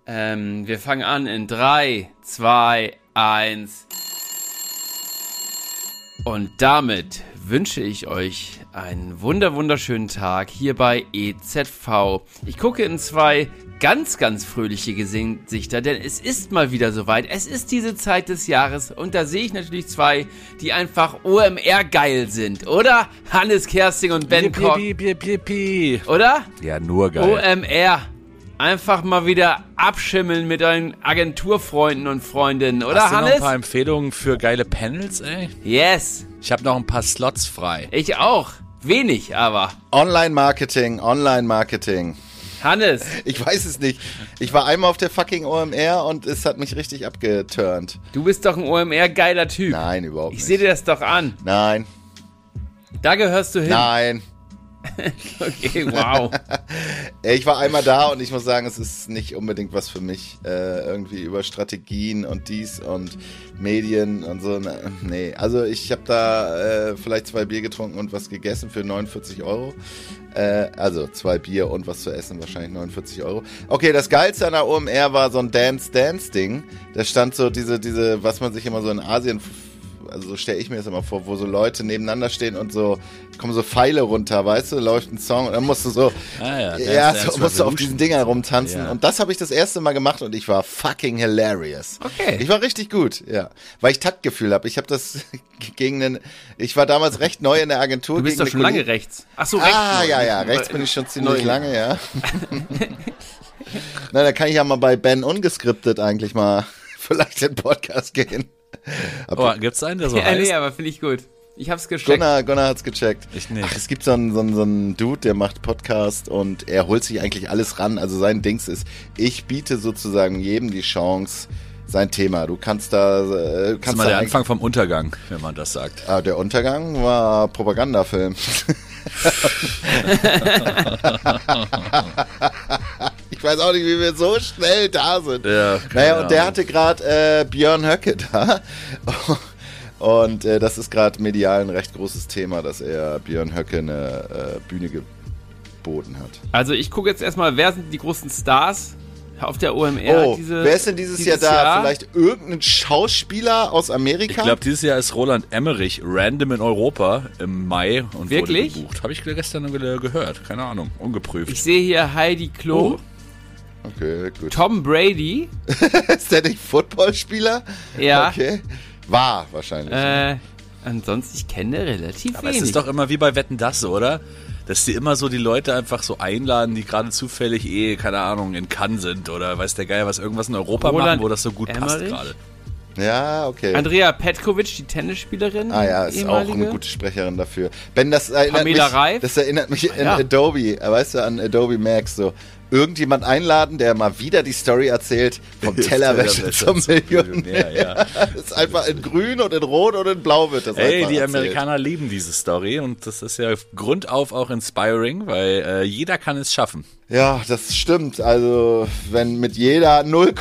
Wir fangen an in 3, 2, 1. Und damit wünsche ich euch einen wunderschönen Tag hier bei EZV. Ich gucke in zwei ganz fröhliche Gesichter, denn es ist mal wieder soweit. Es ist diese Zeit des Jahres und da sehe ich natürlich zwei, die einfach OMR geil sind, oder? Hannes Kersting und Ben Koch. Oder? Ja, nur geil. OMR. Einfach mal wieder abschimmeln mit euren Agenturfreunden und Freundinnen, oder, Hast du Hannes? noch ein paar Empfehlungen für geile Panels, ey? Yes. Ich habe noch ein paar Slots frei. Ich auch. Wenig, aber. Online-Marketing. Hannes. Ich weiß es nicht. Ich war einmal auf der fucking OMR und es hat mich richtig abgeturnt. Du bist doch ein OMR-geiler Typ. Nein, überhaupt nicht. Ich sehe dir das doch an. Nein. Da gehörst du hin. Nein. Okay, wow. Ich war einmal da und ich muss sagen, es ist nicht unbedingt was für mich. Irgendwie über Strategien und dies und Medien und so. Nee, also ich habe da vielleicht 2 Bier getrunken und was gegessen für 49 Euro. Also 2 Bier und was zu essen, wahrscheinlich 49 Euro. Okay, das Geilste an der OMR war so ein Dance-Ding. Da stand so diese, was man sich immer so in Asien, also so stelle ich mir das immer vor, wo so Leute nebeneinander stehen und so, kommen so Pfeile runter, weißt du, läuft ein Song und dann musst du so, musst du auf diesen Dingern rumtanzen. Ja. Und das habe ich das erste Mal gemacht und ich war fucking hilarious. Okay. Ich war richtig gut, ja. Weil ich Taktgefühl habe. Ich habe das ich war damals recht neu in der Agentur. Du bist doch schon lange rechts. Ach so, rechts. Ja, rechts bin ich schon ziemlich lange, ja. Na, da kann ich ja mal bei Ben ungeskriptet eigentlich mal vielleicht in den Podcast gehen. Gibt's einen, der so heißt? Nee, aber finde ich gut. Ich hab's gecheckt. Gunnar hat's gecheckt. Ich nicht. Ach, es gibt so einen Dude, der macht Podcast und er holt sich eigentlich alles ran. Also sein Dings ist, ich biete sozusagen jedem die Chance, sein Thema. Du kannst da... das ist mal der Anfang vom Untergang, wenn man das sagt. Der Untergang war Propagandafilm. Ich weiß auch nicht, wie wir so schnell da sind. Ja, naja, und der hatte gerade Björn Höcke da. Und das ist gerade medial ein recht großes Thema, dass er Björn Höcke eine Bühne geboten hat. Also ich gucke jetzt erstmal, wer sind die großen Stars auf der OMR? Wer ist denn dieses Jahr da? Vielleicht irgendein Schauspieler aus Amerika? Ich glaube, dieses Jahr ist Roland Emmerich random in Europa im Mai und wirklich? Wurde gebucht. Habe ich gestern gehört. Keine Ahnung, ungeprüft. Ich sehe hier Heidi Klum. Okay, gut. Tom Brady. Ist der nicht Footballspieler? Ja. Okay. War wahrscheinlich. Ansonsten, ich kenne relativ Aber wenig. es ist doch immer wie bei Wetten, dass, oder? Dass die immer so die Leute einfach so einladen, die gerade zufällig keine Ahnung, in Cannes sind oder weiß der Geier was, irgendwas in Europa machen, wo das so gut passt gerade. Ja, okay. Andrea Petkovic, die Tennisspielerin. Ja, ist auch eine gute Sprecherin dafür. Ben, das erinnert mich an Adobe, weißt du, an Adobe Max, so. Irgendjemand einladen, der mal wieder die Story erzählt, vom Tellerwäscher zum Millionär. Ja. Das ist einfach in grün und in rot und in blau wird das einfach die erzählt. Amerikaner lieben diese Story und das ist ja grundauf auch inspiring, weil jeder kann es schaffen. Ja, das stimmt. Also, wenn mit jeder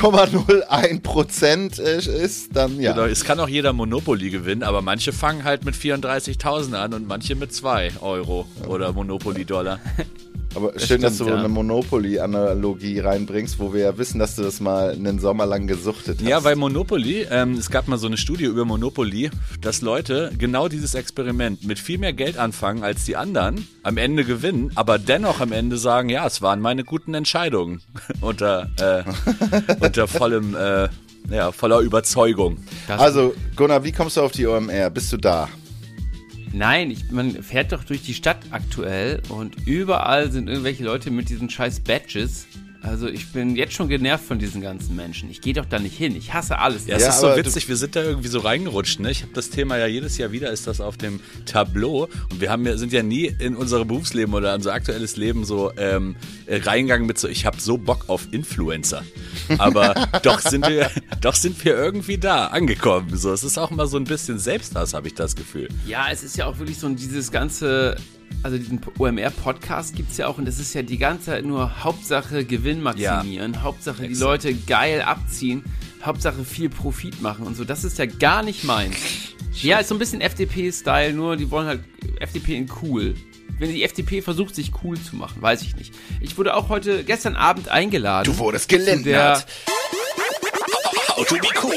0,01% ist, dann ja. Genau, es kann auch jeder Monopoly gewinnen, aber manche fangen halt mit 34.000 an und manche mit 2 Euro oder Monopoly-Dollar. Aber schön, dass du eine Monopoly-Analogie reinbringst, wo wir ja wissen, dass du das mal einen Sommer lang gesuchtet hast. Ja, weil Monopoly, es gab mal so eine Studie über Monopoly, dass Leute genau dieses Experiment mit viel mehr Geld anfangen als die anderen, am Ende gewinnen, aber dennoch am Ende sagen, ja, es waren meine guten Entscheidungen unter vollem, voller Überzeugung. Also, Gunnar, wie kommst du auf die OMR? Bist du da? Nein, man fährt doch durch die Stadt aktuell und überall sind irgendwelche Leute mit diesen scheiß Badges. Also ich bin jetzt schon genervt von diesen ganzen Menschen. Ich gehe doch da nicht hin. Ich hasse alles. Ja, es ist so witzig. Wir sind da irgendwie so reingerutscht. Ne? Ich habe das Thema ja jedes Jahr wieder, ist das auf dem Tableau. Und wir sind ja nie in unser Berufsleben oder unser aktuelles Leben so reingegangen mit so, ich habe so Bock auf Influencer. Aber doch sind wir irgendwie da angekommen. So, es ist auch immer so ein bisschen Selbsthass, habe ich das Gefühl. Ja, es ist ja auch wirklich so dieses ganze... Also diesen OMR-Podcast gibt es ja auch und das ist ja die ganze Zeit nur Hauptsache Gewinn maximieren, Hauptsache die Leute geil abziehen, Hauptsache viel Profit machen und so. Das ist ja gar nicht meins. Ja, ist so ein bisschen FDP-Style, nur die wollen halt FDP in cool. wenn die FDP versucht, sich cool zu machen. Weiß ich nicht. Ich wurde auch gestern Abend eingeladen. Du wurdest gelindert. How to be cool.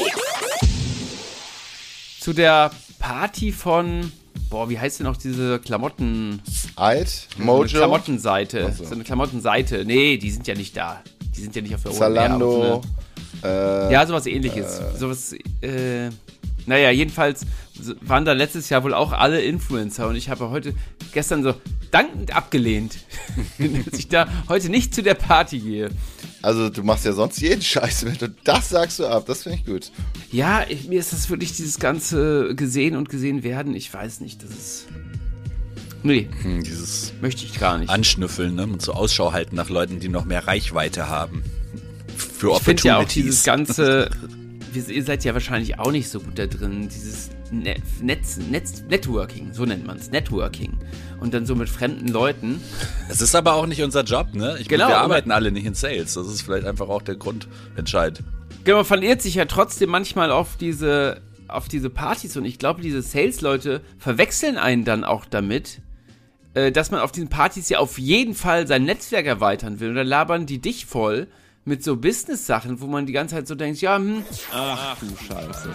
Zu der Party von, wie heißt denn auch diese Klamotten? Mojo? Eine Klamottenseite. Ach so. So eine Klamottenseite. Nee, die sind ja nicht da. Die sind ja nicht auf der Zalando. Ja, sowas ähnliches. Naja, jedenfalls waren da letztes Jahr wohl auch alle Influencer und ich habe gestern so dankend abgelehnt, dass ich da heute nicht zu der Party gehe. Also du machst ja sonst jeden Scheiß mit und das sagst du ab, das finde ich gut. Ja, mir ist das wirklich dieses ganze gesehen und gesehen werden, ich weiß nicht, das ist... Nee, Dieses möchte ich gar nicht. Anschnüffeln, ne? Und so Ausschau halten nach Leuten, die noch mehr Reichweite haben. Für Ich finde ja auch dieses Opportunities. ganze, ihr seid ja wahrscheinlich auch nicht so gut da drin, dieses Networking, so nennt man es, Networking. Und dann so mit fremden Leuten. Es ist aber auch nicht unser Job, ne? Genau, wir aber- arbeiten alle nicht in Sales. Das ist vielleicht einfach auch der Grundentscheid. Genau, man verliert sich ja trotzdem manchmal auf diese Partys und ich glaube, diese Sales-Leute verwechseln einen dann auch damit, dass man auf diesen Partys ja auf jeden Fall sein Netzwerk erweitern will. Und dann labern die dich voll mit so Business-Sachen, wo man die ganze Zeit so denkt, ja, ach du Scheiße.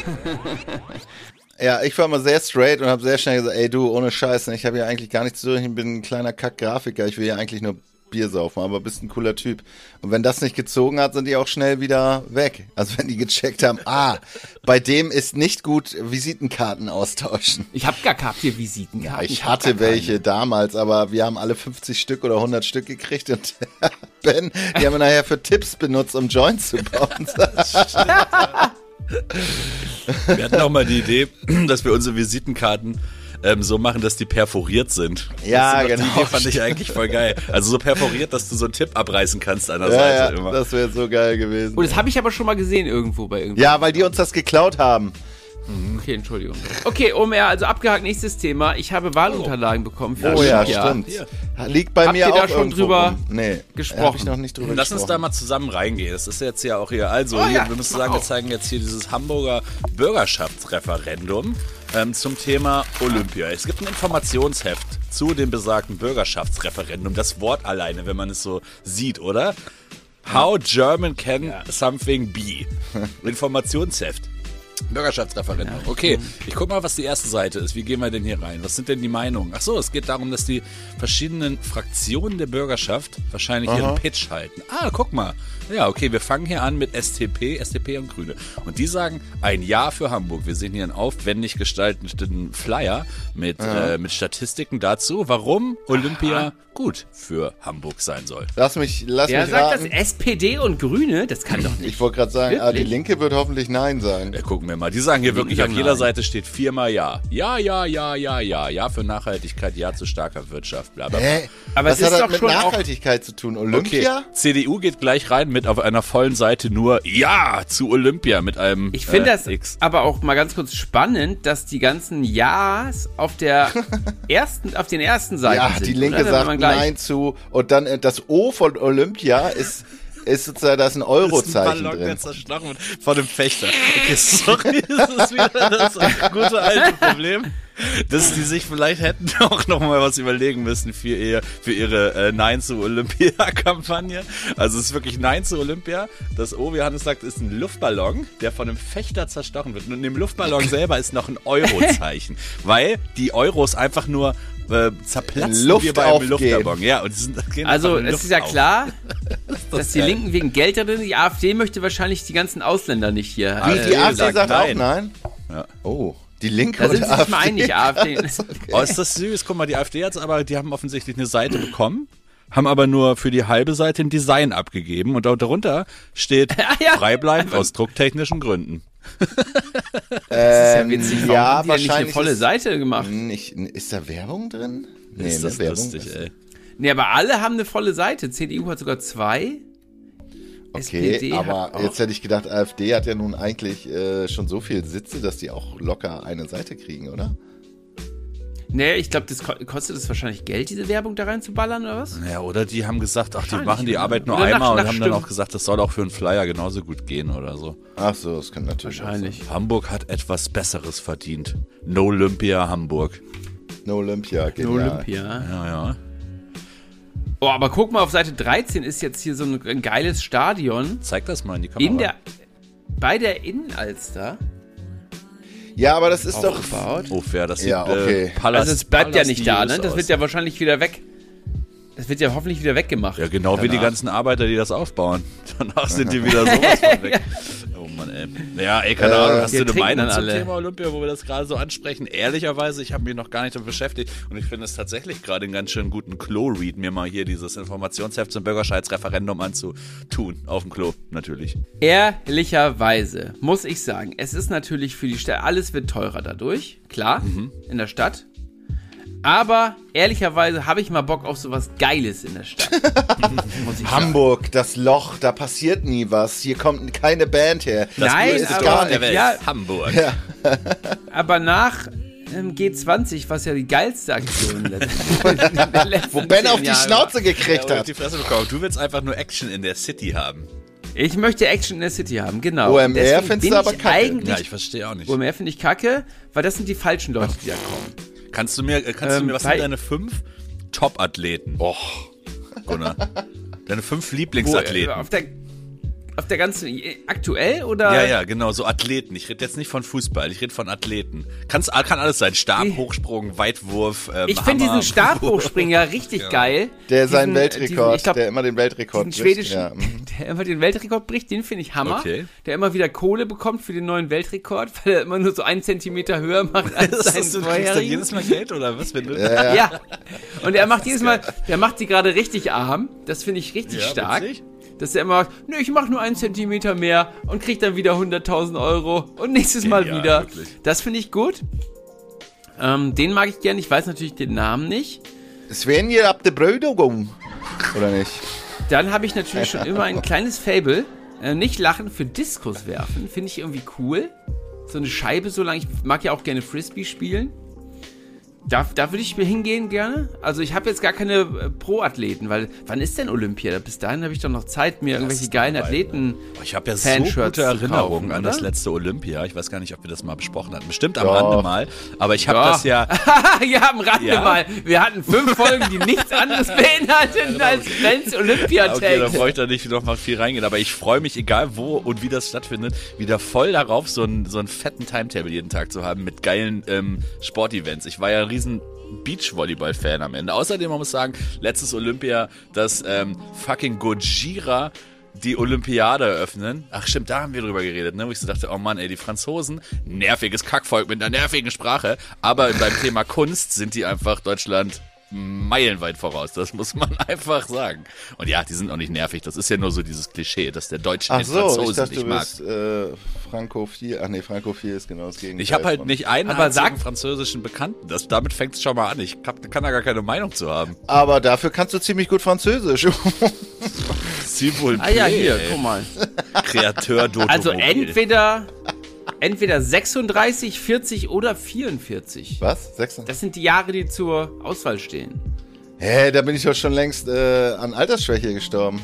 Ja, ich war mal sehr straight und habe sehr schnell gesagt, ey du, ohne Scheiß, ich habe ja eigentlich gar nichts zu tun, ich bin ein kleiner Kack-Grafiker, ich will ja eigentlich nur Bier saufen, aber bist ein cooler Typ. Und wenn das nicht gezogen hat, sind die auch schnell wieder weg. Also wenn die gecheckt haben, bei dem ist nicht gut Visitenkarten austauschen. Ich habe gar keine Visitenkarten. Ich hab hatte gar keine. welche damals, aber wir haben alle 50 Stück oder 100 Stück gekriegt und Ben, die haben wir nachher für Tipps benutzt, um Joints zu bauen. Wir hatten auch mal die Idee, dass wir unsere Visitenkarten so machen, dass die perforiert sind. Ja, Die genau. Idee fand ich eigentlich voll geil. Also so perforiert, dass du so einen Tipp abreißen kannst an der Ja, Seite ja, immer. das wäre so geil gewesen. Oh, das habe ich aber schon mal gesehen irgendwo bei irgendwo. Ja, weil die uns das geklaut haben. Okay, Entschuldigung. Okay, OMR, also abgehakt, nächstes Thema. Ich habe Wahlunterlagen bekommen für Oh ja, Olympia. stimmt. Hier. Liegt bei Habt mir ihr auch da schon irgendwo drüber rum. Nee, gesprochen? hab ich noch nicht drüber Lass uns da gesprochen. mal zusammen reingehen. Das ist jetzt ja auch hier. Also, Oh hier, ja, wir müssen mach sagen, wir auf. zeigen jetzt hier dieses Hamburger Bürgerschaftsreferendum zum Thema Olympia. Es gibt ein Informationsheft zu dem besagten Bürgerschaftsreferendum. Das Wort alleine, wenn man es so sieht, oder? How German can something be. Informationsheft. Bürgerschaftsreferendum. Okay, ich guck mal, was die erste Seite ist. Wie gehen wir denn hier rein? Was sind denn die Meinungen? Ach so, es geht darum, dass die verschiedenen Fraktionen der Bürgerschaft wahrscheinlich ihren Pitch halten. Guck mal. Ja, okay, wir fangen hier an mit SDP und Grüne. Und die sagen ein Ja für Hamburg. Wir sehen hier einen aufwendig gestalteten Flyer mit Statistiken dazu, warum Olympia gut für Hamburg sein soll. Lass mich Der sagt raten. das SPD und Grüne? Das kann doch nicht. Ich wollte gerade sagen, die Wirklich? Linke wird hoffentlich Nein sagen. Ja, gucken wir mal. Die sagen hier wirklich, sagen auf jeder nein. Seite steht 4-mal Ja. Ja, ja, ja, ja, ja. Ja für Nachhaltigkeit, Ja zu starker Wirtschaft, bla bla bla. Hä? Aber Was es hat ist das doch mit schon auch- Nachhaltigkeit zu tun? Okay, Olympia? CDU geht gleich rein mit auf einer vollen Seite nur Ja zu Olympia mit einem Ich finde das X. aber auch mal ganz kurz spannend, dass die ganzen Ja's auf den ersten Seiten Ja, sind. die Linke oder? Wenn sagt man gleich- Nein zu. Und dann das O von Olympia ist sozusagen, da ist ein Eurozeichen Ballon, drin. der zerstochen wird von einem Fechter. Okay, sorry, das ist wieder das gute alte Problem, dass die sich vielleicht hätten auch noch mal was überlegen müssen für ihre Nein zu Olympia-Kampagne. Also es ist wirklich Nein zu Olympia. Das O, wie Hannes sagt, ist ein Luftballon, der von einem Fechter zerstochen wird. Und in dem Luftballon selber ist noch ein Eurozeichen, weil die Euros einfach nur zerplatzen Luft wie bei einem aufgehen. Luftballon. Ja, und gehen Also, einfach in es Luft ist ja auf. klar, dass die geil. Linken wegen Geld drin, die AfD möchte wahrscheinlich die ganzen Ausländer nicht hier. Wie, die AfD sagt sagt nein. auch Nein? Ja. Oh, die Linke Da und sind sie sich mal AfD. einig, AfD. Oh, ist das süß? Guck mal, die AfD hat's aber, die haben offensichtlich eine Seite bekommen, haben aber nur für die halbe Seite ein Design abgegeben und darunter steht Ja. frei bleiben aus drucktechnischen Gründen. Das ist ja witzig, warum ja, haben die ja nicht eine wahrscheinlich volle ist- Seite gemacht? Ist da Werbung drin? Nee, ist das Werbung lustig, ist- ey. Nee, aber alle haben eine volle Seite. CDU hat sogar 2. Okay, SPD aber hat auch. jetzt hätte ich gedacht, AfD hat ja nun eigentlich schon so viel Sitze, dass die auch locker eine Seite kriegen, oder? Nee, ich glaube, das kostet es wahrscheinlich Geld, diese Werbung da reinzuballern, oder was? Ja, oder die haben gesagt, ach, die Wahrscheinlich, machen die oder? Arbeit nur Oder nach- einmal und nach haben dann Stimmen. auch gesagt, das soll auch für einen Flyer genauso gut gehen oder so. Ach so, das könnte natürlich Wahrscheinlich. Hamburg hat etwas Besseres verdient. No Olympia Hamburg. No Olympia, genial. No Olympia. Ja. Oh, aber guck mal, auf Seite 13 ist jetzt hier so ein geiles Stadion. Zeig das mal in die Kamera. Bei der Innenalster. Ja, aber das ist doch... Aufgebaut. Oh, fair, das sieht okay. Also es bleibt ja nicht da, ne? Palastios Das wird ja wahrscheinlich wieder weg. Das wird ja hoffentlich wieder weggemacht. Ja, genau wie die danach. ganzen Arbeiter, die das aufbauen. Danach sind die wieder sowas von weg. Oh Mann, ey. Ja, ey, keine Ahnung. Hast du eine Meinung zum Thema Olympia, wo wir das gerade so ansprechen? Ehrlicherweise, ich habe mich noch gar nicht damit beschäftigt und ich finde es tatsächlich gerade einen ganz schön guten Klo-Read, mir mal hier dieses Informationsheft zum Bürgerschaftsreferendum anzutun. Auf dem Klo, natürlich. Ehrlicherweise muss ich sagen, es ist natürlich für die Stadt, alles wird teurer dadurch, klar, in der Stadt. Aber ehrlicherweise habe ich mal Bock auf sowas Geiles in der Stadt. Muss ich Hamburg, sagen. Das Loch, da passiert nie was. Hier kommt keine Band her. Das Nein, ist aber gar nicht. ja, Hamburg. Ja. Aber nach G20, was ja die geilste Aktion Wo Ben auf die Schnauze gekriegt Ja, hat. die Fresse bekommen. Du willst einfach nur Action in der City haben. Ich möchte Action in der City haben, genau. OMR Deswegen findest bin du aber ich kacke. eigentlich- Ja, ich verstehe auch nicht. OMR finde ich kacke, weil das sind die falschen Leute, die da kommen. Kannst du mir, was sind deine 5 Top-Athleten? Och, Gunnar. Deine 5 Lieblingsathleten. Auf der ganzen, aktuell oder? Ja, genau, so Athleten. Ich rede jetzt nicht von Fußball, ich rede von Athleten. Kann alles sein. Stabhochsprung, Weitwurf, Ich finde diesen Stabhochspringen ja richtig geil. Der seinen Diesen, Weltrekord, ich glaub, der immer den Weltrekord diesen bricht. schwedischen, Ja. der immer den Weltrekord bricht, den finde ich Hammer. Okay. Der immer wieder Kohle bekommt für den neuen Weltrekord, weil er immer nur so 1 Zentimeter höher macht als seinen Du kriegst dann vorherigen. jedes Mal Geld oder was? Wenn du Ja. Und er macht jedes Mal, der macht sie gerade richtig arm. Das finde ich richtig stark. witzig. Dass er immer, ich mache nur 1 Zentimeter mehr und kriegt dann wieder 100.000 Euro und nächstes Mal Genial, wieder. wirklich. Das finde ich gut. Den mag ich gern. Ich weiß natürlich den Namen nicht. Svenja ab der Brödung. Oder nicht? Dann habe ich natürlich schon immer ein kleines Faible. Nicht lachen für Diskus werfen. Finde ich irgendwie cool. So eine Scheibe so lang. Ich mag ja auch gerne Frisbee spielen. Da würde ich mir hingehen gerne. Also ich habe jetzt gar keine Pro-Athleten, weil wann ist denn Olympia? Bis dahin habe ich doch noch Zeit, mir irgendwelche geilen Athleten. Ich habe ja so Fanshirts gute zu Erinnerungen kaufen, an oder? das letzte Olympia. Ich weiß gar nicht, ob wir das mal besprochen hatten. Bestimmt am Doch. Rande mal. Aber ich habe das ja... Ja, am Rande Ja. mal. Wir hatten 5 Folgen, die nichts anderes beinhalteten als Renz Olympia-Takes. Okay, da brauche ich da nicht noch mal viel reingehen. Aber ich freue mich, egal wo und wie das stattfindet, wieder voll darauf, so einen fetten Timetable jeden Tag zu haben mit geilen Sportevents. Ich war ja ein riesen Beachvolleyball-Fan am Ende. Außerdem, man muss sagen, letztes Olympia, das fucking Gojira die Olympiade eröffnen. Ach stimmt, da haben wir drüber geredet, ne? Wo ich so dachte, oh Mann, ey, die Franzosen, nerviges Kackvolk mit einer nervigen Sprache. Aber beim Thema Kunst sind die einfach Deutschland meilenweit voraus. Das muss man einfach sagen. Und ja, die sind auch nicht nervig. Das ist ja nur so dieses Klischee, dass der Deutsche Ach den so, Franzosen ich dachte, nicht du mag. bist frankophil. Ach nee, frankophil ist genau das Gegenteil. Ich habe halt von- nicht einen Aber einzigen sag- französischen Bekannten. Damit fängt es schon mal an. Ich kann da gar keine Meinung zu haben. Aber dafür kannst du ziemlich gut Französisch. S'il vous Ah ja, plaît, hier, ey. guck mal. Kreateur d'Automobil. Also entweder 36, 40 oder 44. Was? 6? Das sind die Jahre, die zur Auswahl stehen. Hä, da bin ich doch schon längst an Altersschwäche gestorben.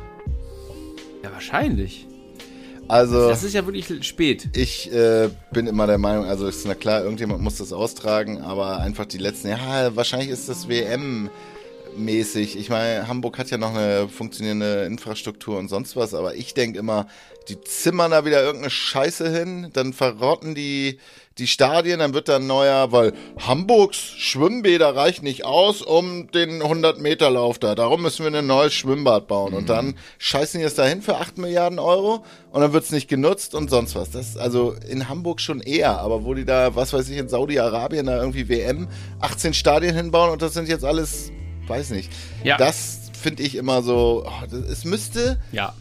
Ja, wahrscheinlich. Also, Das ist ja wirklich spät. ich bin immer der Meinung, also ist na klar, irgendjemand muss das austragen, aber einfach die letzten Jahre, wahrscheinlich ist das WM-mäßig. Ich meine, Hamburg hat ja noch eine funktionierende Infrastruktur und sonst was, aber ich denke immer, die zimmern da wieder irgendeine Scheiße hin, dann verrotten die Stadien, dann wird da ein neuer, weil Hamburgs Schwimmbäder reicht nicht aus um den 100-Meter-Lauf da. Darum müssen wir ein neues Schwimmbad bauen. Und dann scheißen die es dahin für 8 Milliarden Euro und dann wird's nicht genutzt und sonst was. Das also in Hamburg schon eher, aber wo die da, was weiß ich, in Saudi-Arabien da irgendwie WM 18 Stadien hinbauen und das sind jetzt alles, weiß nicht. Ja. Das finde ich immer so, es müsste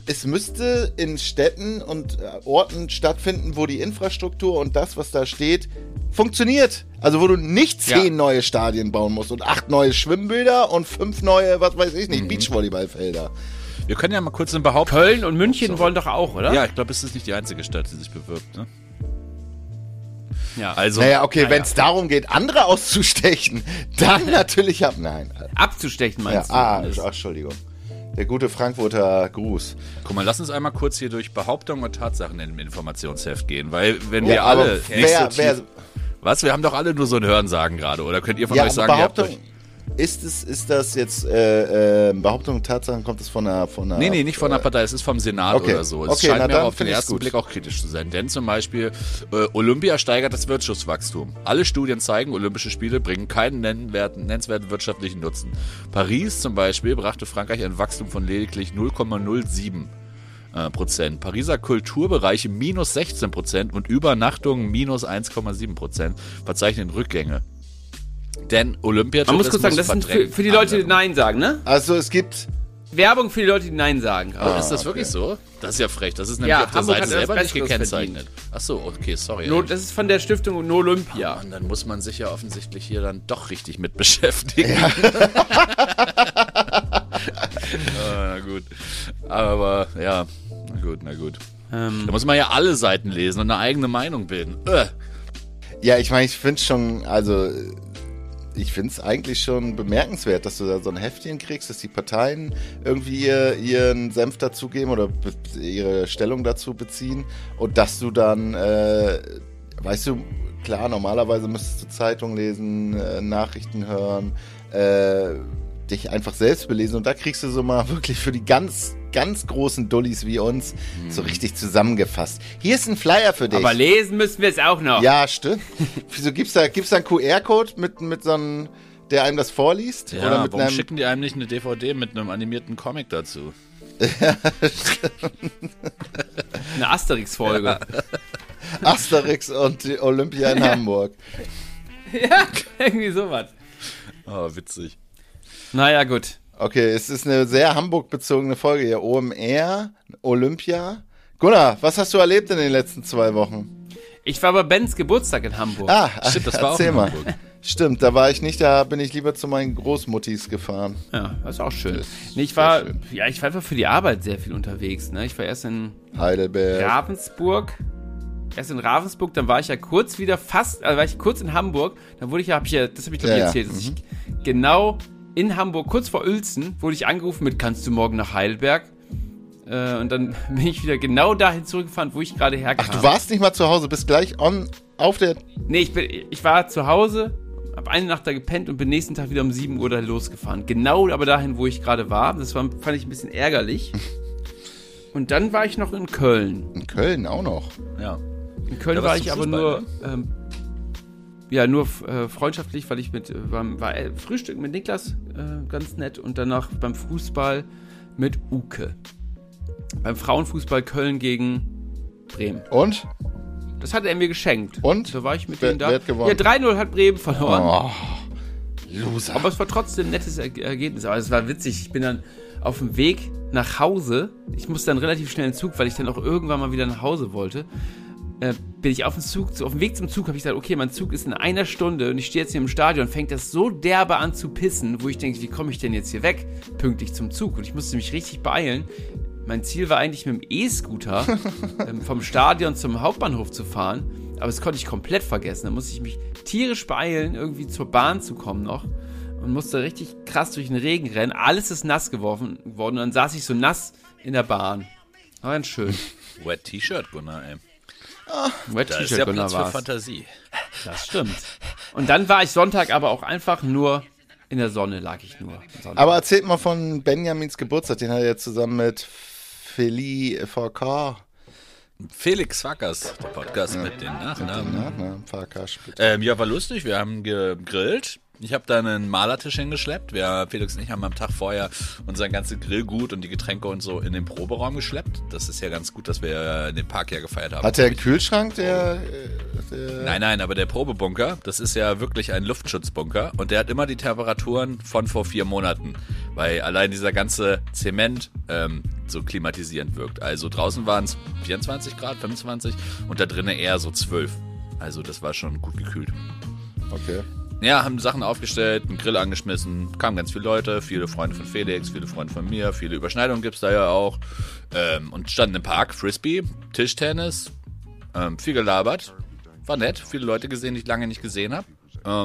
in Städten und Orten stattfinden, wo die Infrastruktur und das, was da steht, funktioniert. Also wo du nicht 10 neue Stadien bauen musst und 8 neue Schwimmbäder und 5 neue, was weiß ich nicht, Beachvolleyballfelder. Wir können ja mal kurz eine Behauptung. Köln und München wollen doch auch, oder? Ja, ich glaube, es ist nicht die einzige Stadt, die sich bewirbt. Ne? Ja. Also, Naja, okay, wenn es darum geht, andere auszustechen, dann natürlich nein. Abzustechen Ja, meinst du? ach, Entschuldigung. Der gute Frankfurter Gruß. guck mal, lass uns einmal kurz hier durch Behauptungen und Tatsachen im Informationsheft gehen, weil wenn wir Ja, aber alle nicht so tief Was? Wir haben doch alle nur so ein Hörensagen gerade. Oder könnt ihr von euch sagen, ihr habt euch... Ist das jetzt Behauptung und Tatsachen, kommt es von einer... Nee, nicht von der Partei, es ist vom Senat oder so. Es scheint mir auf den ersten gut. Blick auch kritisch zu sein. Denn zum Beispiel, Olympia steigert das Wirtschaftswachstum. Alle Studien zeigen, Olympische Spiele bringen keinen nennenswerten wirtschaftlichen Nutzen. Paris zum Beispiel brachte Frankreich ein Wachstum von lediglich 0,07%. Pariser Kulturbereiche minus 16% und Übernachtungen minus 1,7% verzeichnen Rückgänge. Denn Olympiatourismus... Man muss kurz sagen, das sind für die Leute, die Nein sagen, ne? Also es gibt... Werbung für die Leute, die Nein sagen. Ist das wirklich so? Das ist ja frech. Das ist nämlich auf der Hamburg Seite hat selber nicht Besseres gekennzeichnet. Achso, okay, sorry. Das ist von der Stiftung No Olympia. Und dann muss man sich ja offensichtlich hier dann doch richtig mit beschäftigen. Ja. Na gut. Aber ja, na gut. Da muss man ja alle Seiten lesen und eine eigene Meinung bilden. Ja, ich meine, ich finde schon, also ich finde es eigentlich schon bemerkenswert, dass du da so ein Heftchen kriegst, dass die Parteien irgendwie ihren Senf dazugeben oder ihre Stellung dazu beziehen und dass du dann, weißt du, klar, normalerweise müsstest du Zeitung lesen, Nachrichten hören, dich einfach selbst belesen und da kriegst du so mal wirklich für die ganz großen Dullis wie uns so richtig zusammengefasst. Hier ist ein Flyer für dich. Aber lesen müssen wir es auch noch. Ja, stimmt. Wieso gibt's da einen QR-Code mit so einem, der einem das vorliest? Ja, oder mit warum schicken die einem nicht eine DVD mit einem animierten Comic dazu? Eine Asterix-Folge. Ja. Asterix und die Olympia in Hamburg. Ja, irgendwie sowas. Oh, witzig. Naja, gut. Okay, es ist eine sehr Hamburg-bezogene Folge hier. OMR, Olympia. Gunnar, was hast du erlebt in den letzten 2 Wochen? Ich war bei Bens Geburtstag in Hamburg. Stimmt, das war auch in Hamburg. Stimmt, da war ich nicht, da bin ich lieber zu meinen Großmuttis gefahren. Ja, das ist auch schön. Ich war einfach für die Arbeit sehr viel unterwegs. Ne? Ich war erst in Heidelberg. Ravensburg, dann war ich ja kurz wieder war ich kurz in Hamburg, dann wurde das habe ich glaube ich erzählt, dass ich genau in Hamburg, kurz vor Uelzen, wurde ich angerufen mit, kannst du morgen nach Heidelberg? Und dann bin ich wieder genau dahin zurückgefahren, wo ich gerade herkam. Ach, du warst nicht mal zu Hause, bist gleich auf der... Nee, ich war zu Hause, hab eine Nacht da gepennt und bin nächsten Tag wieder um 7 Uhr da losgefahren. Genau aber dahin, wo ich gerade war. Das fand ich ein bisschen ärgerlich. Und dann war ich noch in Köln. In Köln auch noch? Ja. In Köln war ich aber nur... nur freundschaftlich, weil ich war Frühstück mit Niklas, ganz nett, und danach beim Fußball mit Uke. Beim Frauenfußball Köln gegen Bremen. Und? Das hat er mir geschenkt. Und? Da war ich mit denen da. Wer hat gewonnen? Ja, 3-0 hat Bremen verloren. Oh, Loser. Aber es war trotzdem ein nettes Ergebnis. Aber es war witzig. Ich bin dann auf dem Weg nach Hause. Ich musste dann relativ schnell in den Zug, weil ich dann auch irgendwann mal wieder nach Hause wollte. Bin ich auf dem Weg zum Zug habe ich gesagt, okay, mein Zug ist in 1 Stunde und ich stehe jetzt hier im Stadion, fängt das so derbe an zu pissen, wo ich denke, wie komme ich denn jetzt hier weg, pünktlich zum Zug? Und ich musste mich richtig beeilen. Mein Ziel war eigentlich mit dem E-Scooter vom Stadion zum Hauptbahnhof zu fahren, aber das konnte ich komplett vergessen. Da musste ich mich tierisch beeilen, irgendwie zur Bahn zu kommen noch und musste richtig krass durch den Regen rennen. Alles ist nass geworden und dann saß ich so nass in der Bahn. War ganz schön. Wet T-Shirt, Gunnar, ey. Wet Da T-Shirt, ist ja Gunnar, Platz für war's. Fantasie. Das stimmt. Und dann war ich Sonntag aber auch einfach nur in der Sonne, lag ich nur. Aber erzählt mal von Benjamins Geburtstag, den hat er jetzt zusammen mit Feli VK. Felix Wackers, der Podcast mit den Nachnamen. VK Split. Ja, war lustig. Wir haben gegrillt. Ich habe da einen Malertisch hingeschleppt. Felix und ich haben am Tag vorher unser ganzes Grillgut und die Getränke und so in den Proberaum geschleppt. Das ist ja ganz gut, dass wir in den Park ja gefeiert haben. Hat der einen Kühlschrank, der Nein, aber der Probebunker, das ist ja wirklich ein Luftschutzbunker und der hat immer die Temperaturen von vor 4 Monaten, weil allein dieser ganze Zement so klimatisierend wirkt. Also draußen waren es 24 Grad, 25 und da drinnen eher so 12. Also das war schon gut gekühlt. Okay. Ja, haben Sachen aufgestellt, einen Grill angeschmissen, kamen ganz viele Leute, viele Freunde von Felix, viele Freunde von mir, viele Überschneidungen gibt's da ja auch. Und standen im Park, Frisbee, Tischtennis, viel gelabert. War nett, viele Leute gesehen, die ich lange nicht gesehen habe.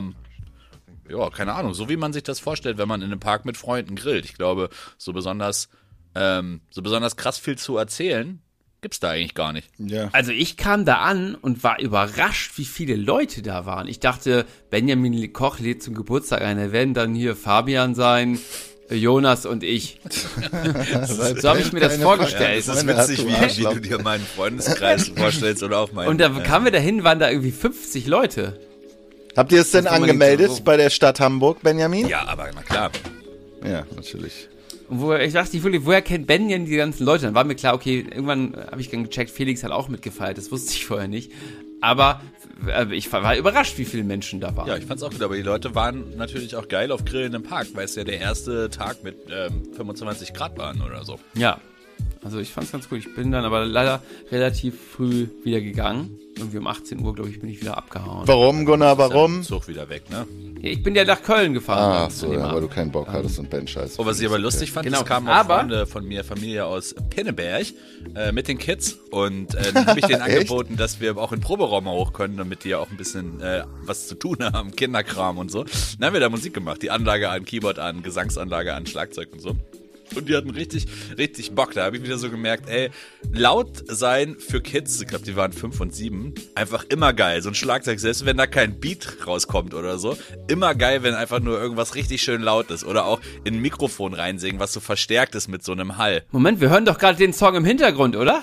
Ja, keine Ahnung, so wie man sich das vorstellt, wenn man in einem Park mit Freunden grillt. Ich glaube, so besonders krass viel zu erzählen Gibt's da eigentlich gar nicht. Ja. Also ich kam da an und war überrascht, wie viele Leute da waren. Ich dachte, Benjamin Koch lädt zum Geburtstag ein. Da werden dann hier Fabian sein, Jonas und ich. So habe ich mir das vorgestellt. Ja, das ist witzig, wie du dir meinen Freundeskreis vorstellst oder auch meinen. Und da kamen wir dahin, waren da irgendwie 50 Leute. Habt ihr es denn angemeldet bei der Stadt Hamburg, Benjamin? Ja, aber na klar. Ja, natürlich. Und ich dachte, woher kennt Benjamin die ganzen Leute? Dann war mir klar, okay, irgendwann habe ich dann gecheckt, Felix hat auch mitgefeiert, das wusste ich vorher nicht. Aber ich war überrascht, wie viele Menschen da waren. Ja, ich fand's auch gut, aber die Leute waren natürlich auch geil auf Grillen im Park, weil es ja der erste Tag mit 25 Grad waren oder so. Ja, also ich fand's ganz gut. Ich bin dann aber leider relativ früh wieder gegangen. Irgendwie um 18 Uhr, glaube ich, bin ich wieder abgehauen. Warum, Gunnar, warum? Zug wieder weg, ne? Ich bin ja nach Köln gefahren. Ach so, ja, weil du keinen Bock hattest und Ben Scheiß. Oh, was ich aber lustig fand, Genau. es kamen auch Freunde von mir, Familie aus Pinneberg mit den Kids und dann habe ich denen angeboten, dass wir auch in den Proberaum mal hoch können, damit die ja auch ein bisschen was zu tun haben, Kinderkram und so. Dann haben wir da Musik gemacht, die Anlage an, Keyboard an, Gesangsanlage an, Schlagzeug und so. Und die hatten richtig, richtig Bock. Da habe ich wieder so gemerkt, ey, laut sein für Kids, ich glaube, die waren 5 und 7, einfach immer geil. So ein Schlagzeug, selbst wenn da kein Beat rauskommt oder so, immer geil, wenn einfach nur irgendwas richtig schön laut ist. Oder auch in ein Mikrofon reinsingen, was so verstärkt ist mit so einem Hall. Moment, wir hören doch gerade den Song im Hintergrund, oder?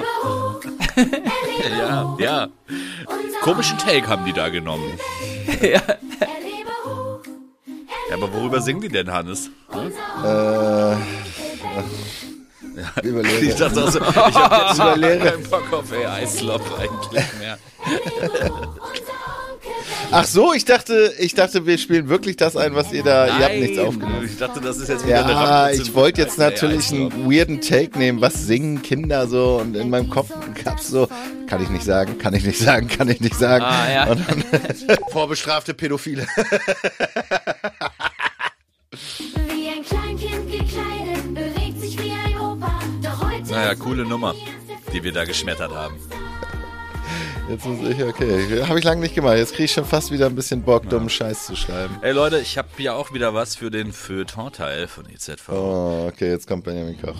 Ja. Komischen Take haben die da genommen. Ja. Ja, aber worüber singen die denn, Hannes? Überlege. Ich dachte auch so, ich hab jetzt keinen Bock auf Eislauf eigentlich mehr. Ach so, ich dachte, wir spielen wirklich das ein, was ihr da, ihr habt nichts aufgenommen. Ich dachte, das ist jetzt wieder eine Ja, Rampe ich wollte jetzt natürlich Eislauf. einen weirden Take nehmen, was singen Kinder so, und in meinem Kopf gab's so, kann ich nicht sagen. Ah, ja. Und dann, vorbestrafte Pädophile. Wie ein Kleinkind gekleidet, bewegt sich wie ein Opa. Doch heute Naja, coole Nummer, die wir da geschmettert haben. Jetzt muss ich, okay, habe ich lange nicht gemacht. Jetzt kriege ich schon fast wieder ein bisschen Bock, dummen Scheiß zu schreiben. Ey Leute, ich habe ja auch wieder was für den Feuilleton-Teil von EZV. Oh, okay, jetzt kommt Benjamin Koch.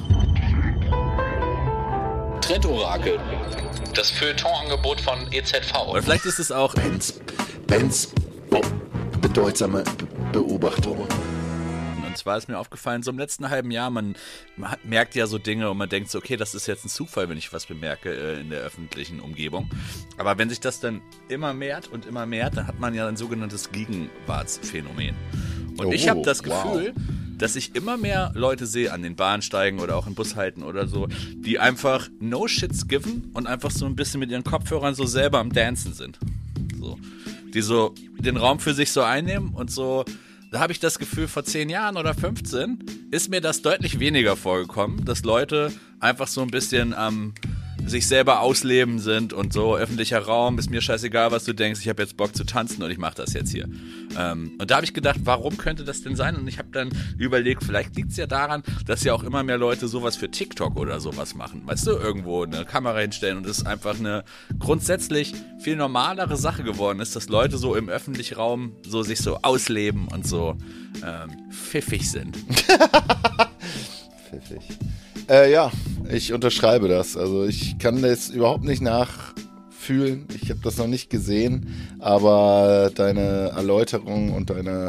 Trendorakel. Das Feuilleton-Angebot von EZV. Oder vielleicht ist es auch... Benz, bedeutsame Beobachtung. Und zwar ist mir aufgefallen, so im letzten halben Jahr, man merkt ja so Dinge und man denkt so, okay, das ist jetzt ein Zufall, wenn ich was bemerke in der öffentlichen Umgebung. Aber wenn sich das dann immer mehrt, dann hat man ja ein sogenanntes Gegenwartsphänomen. Und ich habe das Gefühl, dass ich immer mehr Leute sehe an den Bahnsteigen oder auch in Bushalten oder so, die einfach no shits given und einfach so ein bisschen mit ihren Kopfhörern so selber am Dancen sind. So. Die so den Raum für sich so einnehmen und so. Da habe ich das Gefühl, vor 10 Jahren oder 15 ist mir das deutlich weniger vorgekommen, dass Leute einfach so ein bisschen sich selber ausleben sind und so öffentlicher Raum, ist mir scheißegal, was du denkst, ich habe jetzt Bock zu tanzen und ich mache das jetzt hier. Und da habe ich gedacht, warum könnte das denn sein? Und ich habe dann überlegt, vielleicht liegt es ja daran, dass ja auch immer mehr Leute sowas für TikTok oder sowas machen. Weißt du, irgendwo eine Kamera hinstellen und es ist einfach eine grundsätzlich viel normalere Sache geworden ist, dass Leute so im öffentlichen Raum so sich so ausleben und so pfiffig sind. Pfiffig. Ja, ich unterschreibe das. Also ich kann das überhaupt nicht nachfühlen. Ich habe das noch nicht gesehen, aber deine Erläuterung und deine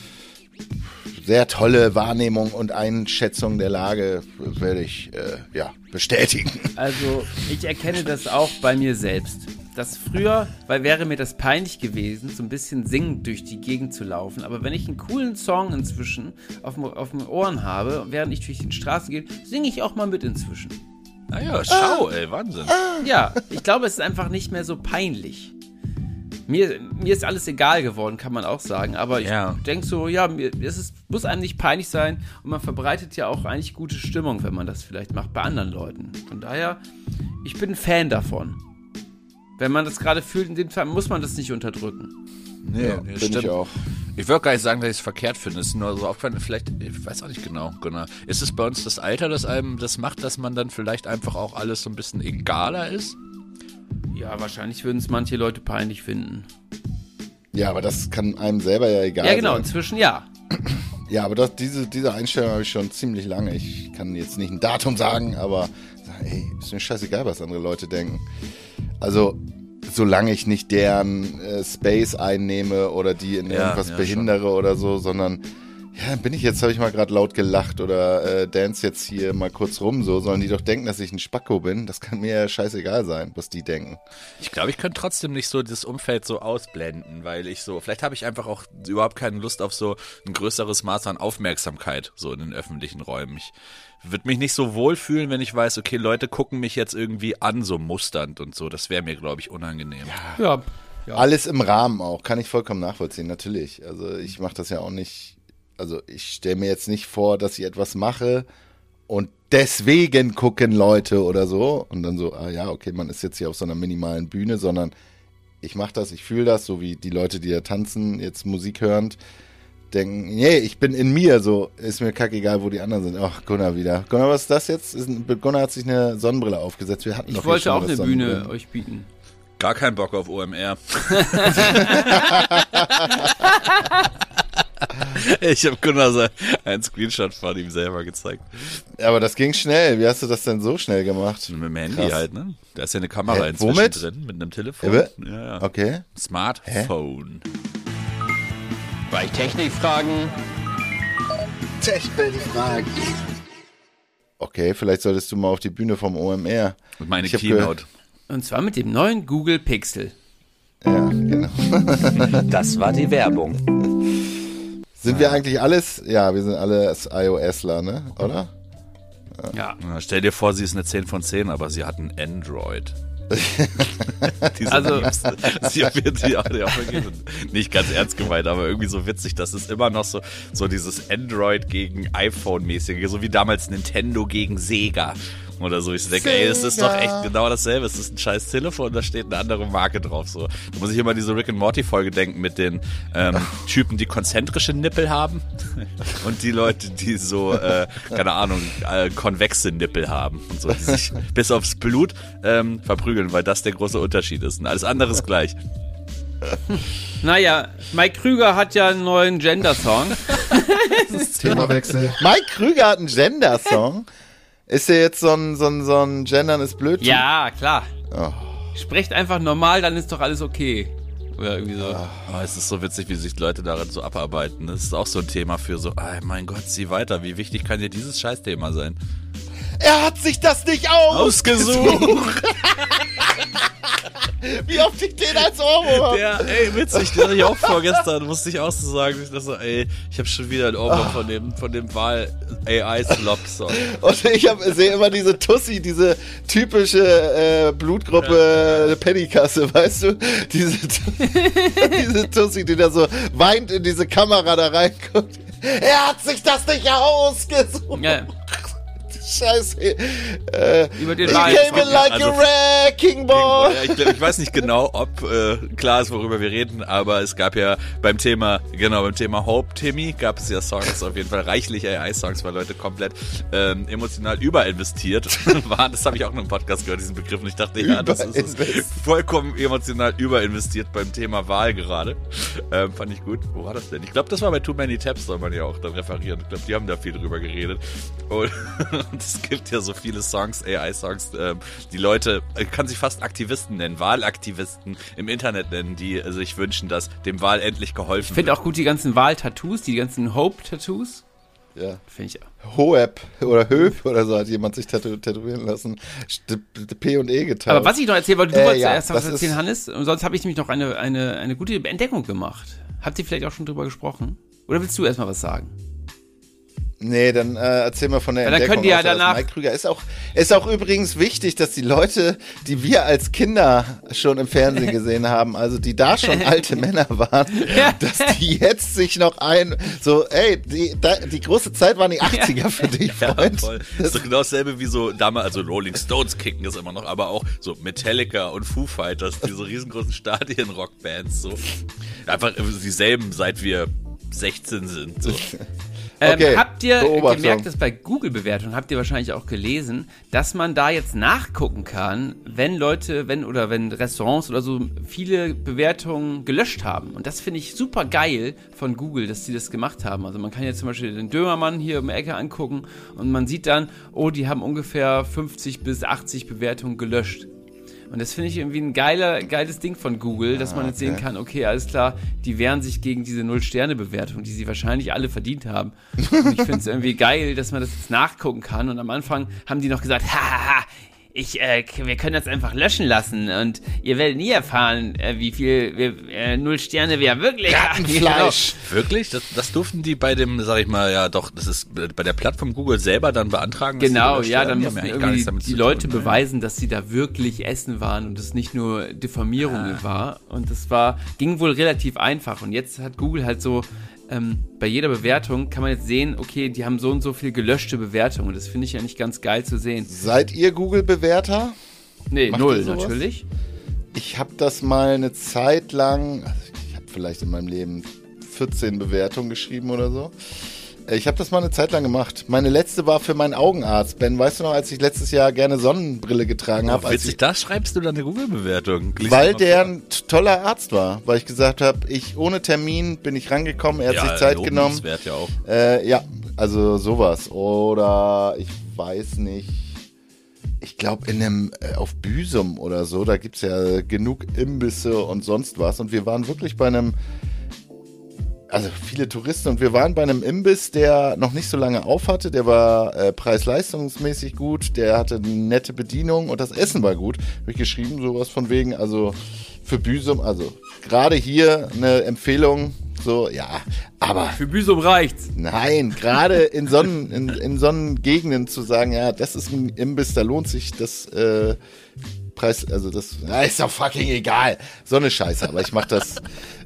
sehr tolle Wahrnehmung und Einschätzung der Lage werde ich bestätigen. Also ich erkenne das auch bei mir selbst. Das früher, weil wäre mir das peinlich gewesen, so ein bisschen singend durch die Gegend zu laufen. Aber wenn ich einen coolen Song inzwischen auf den Ohren habe, während ich durch die Straße gehe, singe ich auch mal mit inzwischen. Naja, schau, ey, Wahnsinn. Ja, ich glaube, es ist einfach nicht mehr so peinlich. Mir ist alles egal geworden, kann man auch sagen. Aber ich denke so, ja, muss einem nicht peinlich sein. Und man verbreitet ja auch eigentlich gute Stimmung, wenn man das vielleicht macht bei anderen Leuten. Von daher, ich bin ein Fan davon. Wenn man das gerade fühlt, in dem Fall muss man das nicht unterdrücken. Nee, Ja, bin ich auch. Ich würde gar nicht sagen, dass ich es verkehrt finde. Es ist nur so aufgefallen, vielleicht, ich weiß auch nicht genau. Ist es bei uns das Alter, das einem das macht, dass man dann vielleicht einfach auch alles so ein bisschen egaler ist? Ja, wahrscheinlich würden es manche Leute peinlich finden. Ja, aber das kann einem selber ja egal Ja, genau, sein. inzwischen ja. Ja, aber diese Einstellung habe ich schon ziemlich lange. Ich kann jetzt nicht ein Datum sagen, aber ey, ist mir scheißegal, was andere Leute denken. Also, solange ich nicht deren Space einnehme oder die in irgendwas behindere schon. Oder so, sondern ja, habe ich mal gerade laut gelacht oder dance jetzt hier mal kurz rum, so sollen die doch denken, dass ich ein Spacko bin. Das kann mir ja scheißegal sein, was die denken. Ich glaube, ich könnte trotzdem nicht so das Umfeld so ausblenden, weil vielleicht habe ich einfach auch überhaupt keine Lust auf so ein größeres Maß an Aufmerksamkeit so in den öffentlichen Räumen. Ich würde mich nicht so wohl fühlen, wenn ich weiß, okay, Leute gucken mich jetzt irgendwie an, so musternd und so. Das wäre mir, glaube ich, unangenehm. Ja. Alles im Rahmen auch, kann ich vollkommen nachvollziehen, natürlich. Also ich mache das ja auch nicht, also ich stelle mir jetzt nicht vor, dass ich etwas mache und deswegen gucken Leute oder so und dann so, okay, man ist jetzt hier auf so einer minimalen Bühne, sondern ich mache das, ich fühle das, so wie die Leute, die da tanzen, jetzt Musik hörend, denken, nee, ich bin in mir, so, ist mir kackegal, wo die anderen sind. Ach, Gunnar wieder. Gunnar, was ist das jetzt? Gunnar hat sich eine Sonnenbrille aufgesetzt. Wir hatten ich wollte auch eine Bühne euch bieten. Gar keinen Bock auf OMR. Ich habe Gunnar einen Screenshot von ihm selber gezeigt. Ja, aber das ging schnell. Wie hast du das denn so schnell gemacht? Mit dem Handy halt, ne? Da ist ja eine Kamera inzwischen drin, mit einem Telefon. Ja. Okay. Smartphone. Bei Technikfragen. Technikfragen. Okay, vielleicht solltest du mal auf die Bühne vom OMR. Und meine Keynote. Und zwar mit dem neuen Google Pixel. Ja, genau. Das war die Werbung. Sind wir eigentlich alles? Ja, wir sind alle iOSler, ne? Oder? Ja. Stell dir vor, sie ist eine 10 von 10, aber sie hat ein Android. Also nicht ganz ernst gemeint, aber irgendwie so witzig, das ist immer noch so dieses Android gegen iPhone-mäßige, so wie damals Nintendo gegen Sega oder so. Ich denke, ey, das ist doch echt genau dasselbe. Es ist ein scheiß Telefon, da steht eine andere Marke drauf. So. Da muss ich immer an diese Rick and Morty-Folge denken mit den Typen, die konzentrische Nippel haben und die Leute, die so, keine Ahnung, konvexe Nippel haben und so, die sich bis aufs Blut verprügeln, weil das der große Unterschied ist. Und alles andere ist gleich. Naja, Mike Krüger hat ja einen neuen Gender-Song. Themawechsel. Mike Krüger hat einen Gender-Song? Ist der jetzt so ein Gendern ist blöd? Ja, klar. Oh. Sprecht einfach normal, dann ist doch alles okay. Oder irgendwie so. Oh, es ist so witzig, wie sich Leute daran so abarbeiten. Das ist auch so ein Thema für so, mein Gott, zieh weiter. Wie wichtig kann dir dieses Scheißthema sein? Er hat sich das nicht ausgesucht. Wie oft ich den als Ohrwurm habe. Witzig, den hatte ich auch vorgestern, musste ich auch so sagen. Ich dachte so, ich habe schon wieder ein Ohrwurm von dem Wahl-AI-Slop-Song. Und ich sehe immer diese Tussi, diese typische Blutgruppe Pennykasse, weißt du? Diese Tussi, die da so weint in diese Kamera da reinguckt. Er hat sich das nicht ausgesucht. Ja. Scheiße. Über den He came in like a wrecking ball. Ich weiß nicht genau, ob klar ist, worüber wir reden, aber es gab ja beim Thema Hope, Timmy, gab es ja Songs, auf jeden Fall reichlich AI-Songs, weil Leute komplett emotional überinvestiert waren. Das habe ich auch in einem Podcast gehört, diesen Begriff. Und ich dachte, ja, das ist vollkommen emotional überinvestiert beim Thema Wahl gerade. Fand ich gut. Wo war das denn? Ich glaube, das war bei Too Many Tabs, soll man ja auch dann referieren. Ich glaube, die haben da viel drüber geredet. Und es gibt ja so viele Songs, AI-Songs, die Leute, kann sich fast Aktivisten nennen, Wahlaktivisten im Internet nennen, die sich wünschen, dass dem Wahl endlich geholfen wird. Ich finde auch gut die ganzen Wahl-Tattoos, die ganzen Hope-Tattoos. Ja. Finde ich auch. Hoep oder Höp oder so hat jemand sich tätowieren lassen. P und E geteilt. Aber was ich noch erzählen wollte, du wolltest ja, erst was erzählen, Hannes, und sonst habe ich nämlich noch eine gute Entdeckung gemacht. Habt ihr vielleicht auch schon drüber gesprochen? Oder willst du erstmal was sagen? Nee, dann erzähl mal von der dann Entdeckung. Könnt ihr ja danach Mike Krüger ist auch übrigens wichtig, dass die Leute, die wir als Kinder schon im Fernsehen gesehen haben, also die da schon alte Männer waren, dass die jetzt sich noch die große Zeit waren die 80er für dich, Freund. Ja, voll. Das ist doch genau dasselbe wie so damals, also Rolling Stones kicken das immer noch, aber auch so Metallica und Foo Fighters, diese riesengroßen Stadien-Rockbands, so. Einfach dieselben, seit wir 16 sind, so. Okay, habt ihr Beobachtung. gemerkt, dass bei Google-Bewertungen, habt ihr wahrscheinlich auch gelesen, dass man da jetzt nachgucken kann, wenn Restaurants oder so viele Bewertungen gelöscht haben. Und das finde ich super geil von Google, dass die das gemacht haben. Also man kann jetzt zum Beispiel den Dönermann hier um die Ecke angucken und man sieht dann, oh, die haben ungefähr 50 bis 80 Bewertungen gelöscht. Und das finde ich irgendwie ein geiles Ding von Google, dass man jetzt sehen kann, okay, alles klar, die wehren sich gegen diese 0-Sterne-Bewertung, die sie wahrscheinlich alle verdient haben. Und ich finde es irgendwie geil, dass man das jetzt nachgucken kann. Und am Anfang haben die noch gesagt, hahaha, wir können das einfach löschen lassen und ihr werdet nie erfahren, wie viel 0 Sterne wir wirklich haben. Rattenfleisch. Wirklich? Das durften die bei dem, sag ich mal, ja doch, das ist bei der Plattform Google selber dann beantragen? Genau, ja, dann die mussten haben ja eigentlich gar nichts damit irgendwie die zu Leute tun, beweisen, dass sie da wirklich essen waren und es nicht nur Diffamierung war. Und das ging wohl relativ einfach. Und jetzt hat Google halt so, bei jeder Bewertung kann man jetzt sehen, okay, die haben so und so viel gelöschte Bewertungen. Und das finde ich ja nicht ganz geil zu sehen. Seid ihr Google-Bewerter? Nee, Macht 0 ihr sowas? natürlich. Ich habe das mal eine Zeit lang, also ich habe vielleicht in meinem Leben 14 Bewertungen geschrieben oder so. Ich habe das mal eine Zeit lang gemacht. Meine letzte war für meinen Augenarzt. Ben, weißt du noch, als ich letztes Jahr gerne Sonnenbrille getragen habe? Witzig, da schreibst du dann eine Google-Bewertung. Weil der ein toller Arzt war. Weil ich gesagt habe, ohne Termin bin ich rangekommen, er hat sich Zeit genommen. Ja auch. Ja, also sowas. Oder ich weiß nicht. Ich glaube auf Büsum oder so, da gibt's ja genug Imbisse und sonst was. Und wir waren wirklich bei also viele Touristen, und wir waren bei einem Imbiss, der noch nicht so lange auf hatte. Der war preis-leistungsmäßig gut, der hatte eine nette Bedienung und das Essen war gut. Habe ich geschrieben, sowas von wegen, also für Büsum, also gerade hier eine Empfehlung, so, ja, aber Für Büsum reicht's. nein, gerade in Sonnengegenden zu sagen, ja, das ist ein Imbiss, da lohnt sich das Preis, also das ist doch fucking egal. So eine Scheiße, aber ich mach das.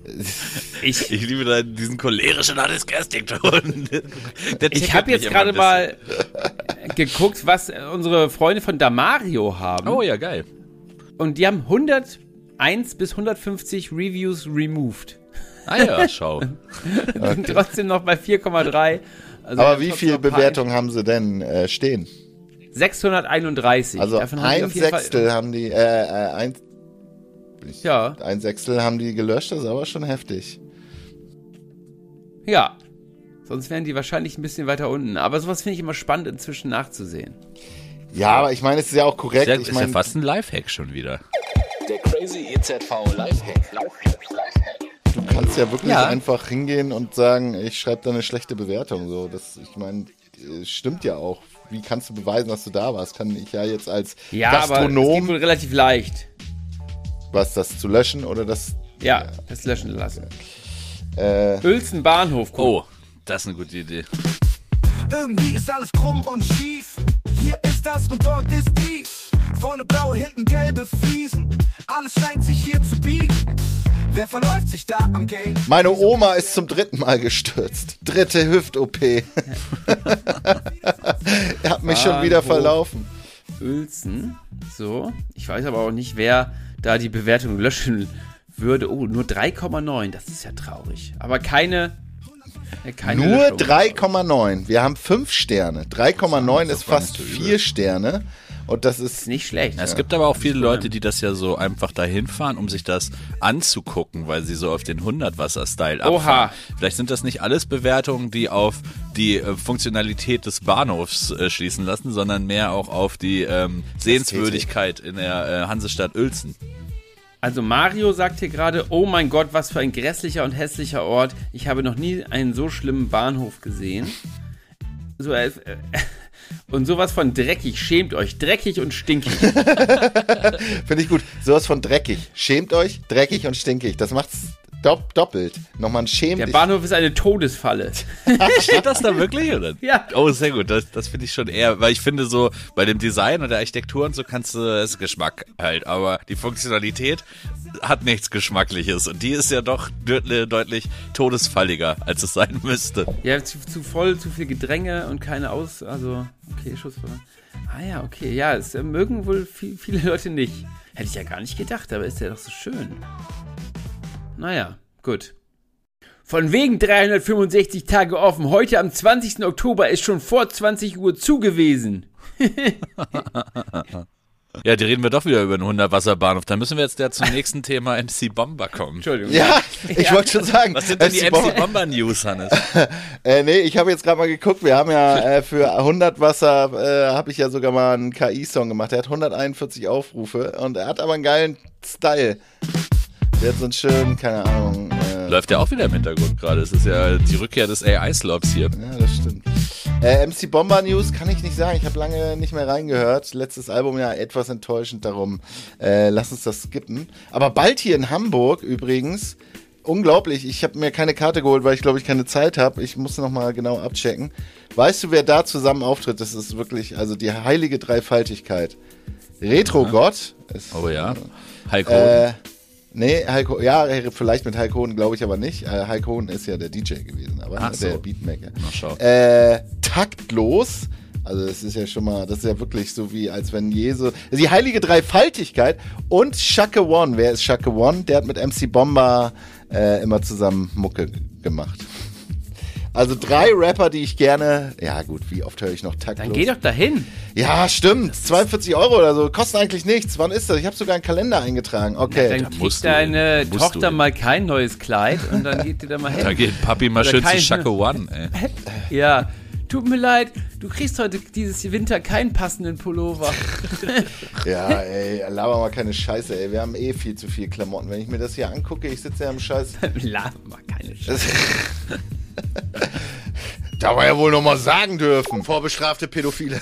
Ich liebe da diesen cholerischen Hannes-Kersting-Ton. Ich habe jetzt gerade mal geguckt, was unsere Freunde von Damario haben. Oh ja, geil. Und die haben 101 bis 150 Reviews removed. Ah ja, schau. Sind trotzdem noch bei 4,3. Also Aber wie viele Bewertungen haben sie denn stehen? 631. Also Davon haben die ein auf jeden Fall- Sechstel haben die, Ja, ein Sechstel haben die gelöscht, das ist aber schon heftig. ja. Sonst wären die wahrscheinlich ein bisschen weiter unten. Aber sowas finde ich immer spannend inzwischen nachzusehen. Ja, aber ich meine, es ist ja auch korrekt. Ist Ich ja meine, fast ein Lifehack schon wieder. Der Crazy EZV Lifehack. du kannst ja wirklich Ja. einfach hingehen und sagen, ich schreibe da eine schlechte Bewertung. So, ich meine, stimmt ja auch. Wie kannst du beweisen, dass du da warst? Kann ich ja jetzt als Ja, aber es geht Gastronom, wohl relativ leicht. was, das zu löschen oder das? Ja, das löschen lassen. Äh, Uelzen Bahnhof. guck. Oh, das ist eine gute Idee. Irgendwie ist alles krumm und schief. Hier ist das und dort ist dies. Vorne blaue, hinten gelbe Fliesen. Alles scheint sich hier zu biegen. Wer verläuft sich da am Gate? Meine Oma ist zum 3. Mal gestürzt. 3. Hüft-OP. Er hat mich schon wieder Bahnhof. verlaufen. Uelzen. So. Ich weiß aber auch nicht, wer da die Bewertung löschen würde. Oh, nur 3,9. Das ist ja traurig. Aber keine Nur Löschung. 3,9. Wir haben 5 Sterne. 3,9 ist war fast nicht so übel. 4 Sterne. Und das ist Nicht schlecht. Es gibt aber auch viele Leute, die das ja so einfach dahin fahren, um sich das anzugucken, weil sie so auf den 100-Wasser-Style abfahren. Oha. Vielleicht sind das nicht alles Bewertungen, die auf die Funktionalität des Bahnhofs schließen lassen, sondern mehr auch auf die Sehenswürdigkeit in der Hansestadt Uelzen. Also Mario sagt hier gerade, oh mein Gott, was für ein grässlicher und hässlicher Ort. Ich habe noch nie einen so schlimmen Bahnhof gesehen. So, und sowas von dreckig. Schämt euch. Dreckig und stinkig. Finde ich gut. Sowas von dreckig. Schämt euch, dreckig und stinkig. Das macht's doppelt. Nochmal ein Schämt Der dich. Bahnhof ist eine Todesfalle. Steht das da wirklich, oder? Ja. Oh, sehr gut. Das finde ich schon eher, weil ich finde so, bei dem Design und der Architektur und so kannst du, das ist Geschmack halt, aber die Funktionalität hat nichts Geschmackliches und die ist ja doch deutlich todesfalliger, als es sein müsste. Ja, zu viel Gedränge und keine also, okay, Schussverlangen. Ah ja, okay, ja, es mögen wohl viele Leute nicht. Hätte ich ja gar nicht gedacht, aber ist ja doch so schön. Naja, gut. Von wegen 365 Tage offen. Heute am 20. Oktober ist schon vor 20 Uhr zu gewesen. Ja, die reden wir doch wieder über einen 100-Wasserbahnhof. Dann müssen wir jetzt zum nächsten Thema MC Bomber kommen. Entschuldigung. Ja, ich wollte schon sagen. Was sind denn die MC Bomber News, Hannes? Nee, ich habe jetzt gerade mal geguckt, wir haben ja für 100 Wasser, habe ich ja sogar mal einen KI-Song gemacht. Der hat 141 Aufrufe und er hat aber einen geilen Style. Der hat so einen schönen, keine Ahnung. Läuft ja auch wieder im Hintergrund gerade. Es ist ja die Rückkehr des AI-Slops hier. Ja, das stimmt. MC Bomber News kann ich nicht sagen. Ich habe lange nicht mehr reingehört. Letztes Album ja etwas enttäuschend, darum lass uns das skippen. Aber bald hier in Hamburg übrigens, unglaublich, ich habe mir keine Karte geholt, weil ich glaube ich keine Zeit habe. Ich muss nochmal genau abchecken. Weißt du, wer da zusammen auftritt? Das ist wirklich, also die heilige Dreifaltigkeit. Retro-Gott. Oh ja. Heiko. Nee, Heiko, ja, vielleicht mit Heiko Hohn, glaube ich aber nicht. Heiko Hohn ist ja der DJ gewesen, aber Ach so. der Beatmaker. Na, schau. Taktlos, also das ist ja schon mal, das ist ja wirklich so wie, als wenn Jesus, die heilige Dreifaltigkeit und Chaka One. Wer ist Chaka One? Der hat mit MC Bomber immer zusammen Mucke gemacht. Also 3 Rapper, die ich gerne, ja gut, wie oft höre ich noch Taktlos? Dann geh doch dahin. Ja, stimmt, 42 € oder so, kostet eigentlich nichts. Wann ist das? Ich habe sogar einen Kalender eingetragen. Okay. Dann kriegt deine Tochter mal kein neues Kleid und dann geht die da mal hin. Da geht Papi mal Oder schön zu kein- Chaka One, ey. Ja, tut mir leid, du kriegst heute dieses Winter keinen passenden Pullover. Ja, ey, laber mal keine Scheiße, ey. Wir haben eh viel zu viel Klamotten. Wenn ich mir das hier angucke, ich sitze ja im Scheiß. Laber mal keine Scheiße. Da wir ja wohl noch mal sagen dürfen. Vorbestrafte Pädophile.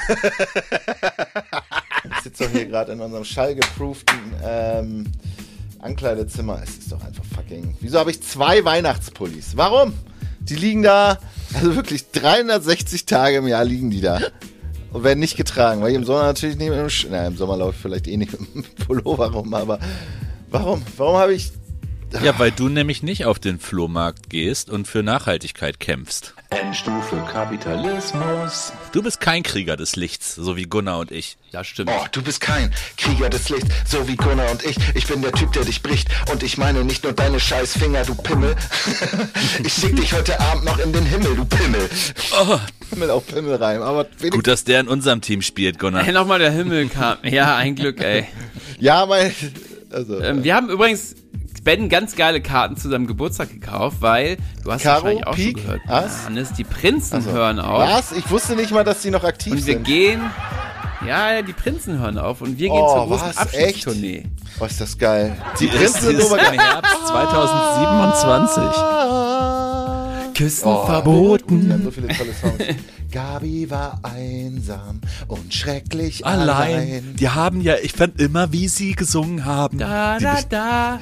Ich sitze doch hier gerade in unserem schallgeprooften Ankleidezimmer. Es ist doch einfach fucking... Wieso habe ich 2 Weihnachtspullis? Warum? Die liegen da, also wirklich 360 Tage im Jahr liegen die da. Und werden nicht getragen, weil ich im Sommer natürlich nicht mit dem... im Sommer laufe ich vielleicht eh nicht mit dem Pullover rum, aber warum? Warum habe ich... Ja, weil du nämlich nicht auf den Flohmarkt gehst und für Nachhaltigkeit kämpfst. Endstufe Kapitalismus. Du bist kein Krieger des Lichts, so wie Gunnar und ich. Ja, stimmt. Oh, du bist kein Krieger des Lichts, so wie Gunnar und ich. Ich bin der Typ, der dich bricht. Und ich meine nicht nur deine scheiß Finger, du Pimmel. Ich schick dich heute Abend noch in den Himmel, du Pimmel. Oh, Himmel auf Himmel rein, aber gut, dass der in unserem Team spielt, Gunnar. Hey, nochmal der Himmel kam. Ja, ein Glück, ey. ja, also Wir haben übrigens Ben ganz geile Karten zu seinem Geburtstag gekauft, weil, du hast Karo, wahrscheinlich auch Pik, schon gehört, Ass? Hannes, die Prinzen hören auf. was? Ich wusste nicht mal, dass die noch aktiv Und wir sind. gehen, ja, die Prinzen hören auf und wir gehen Oh, zur großen was? Abschiedstournee. Oh, ist das geil. Die Das Prinzen sind ist so im Herbst 2027. Küssen Wir verboten. haben so viele tolle Songs. Gabi war einsam und schrecklich Allein. Die haben ja, ich fand immer, wie sie gesungen haben. Da, da, da.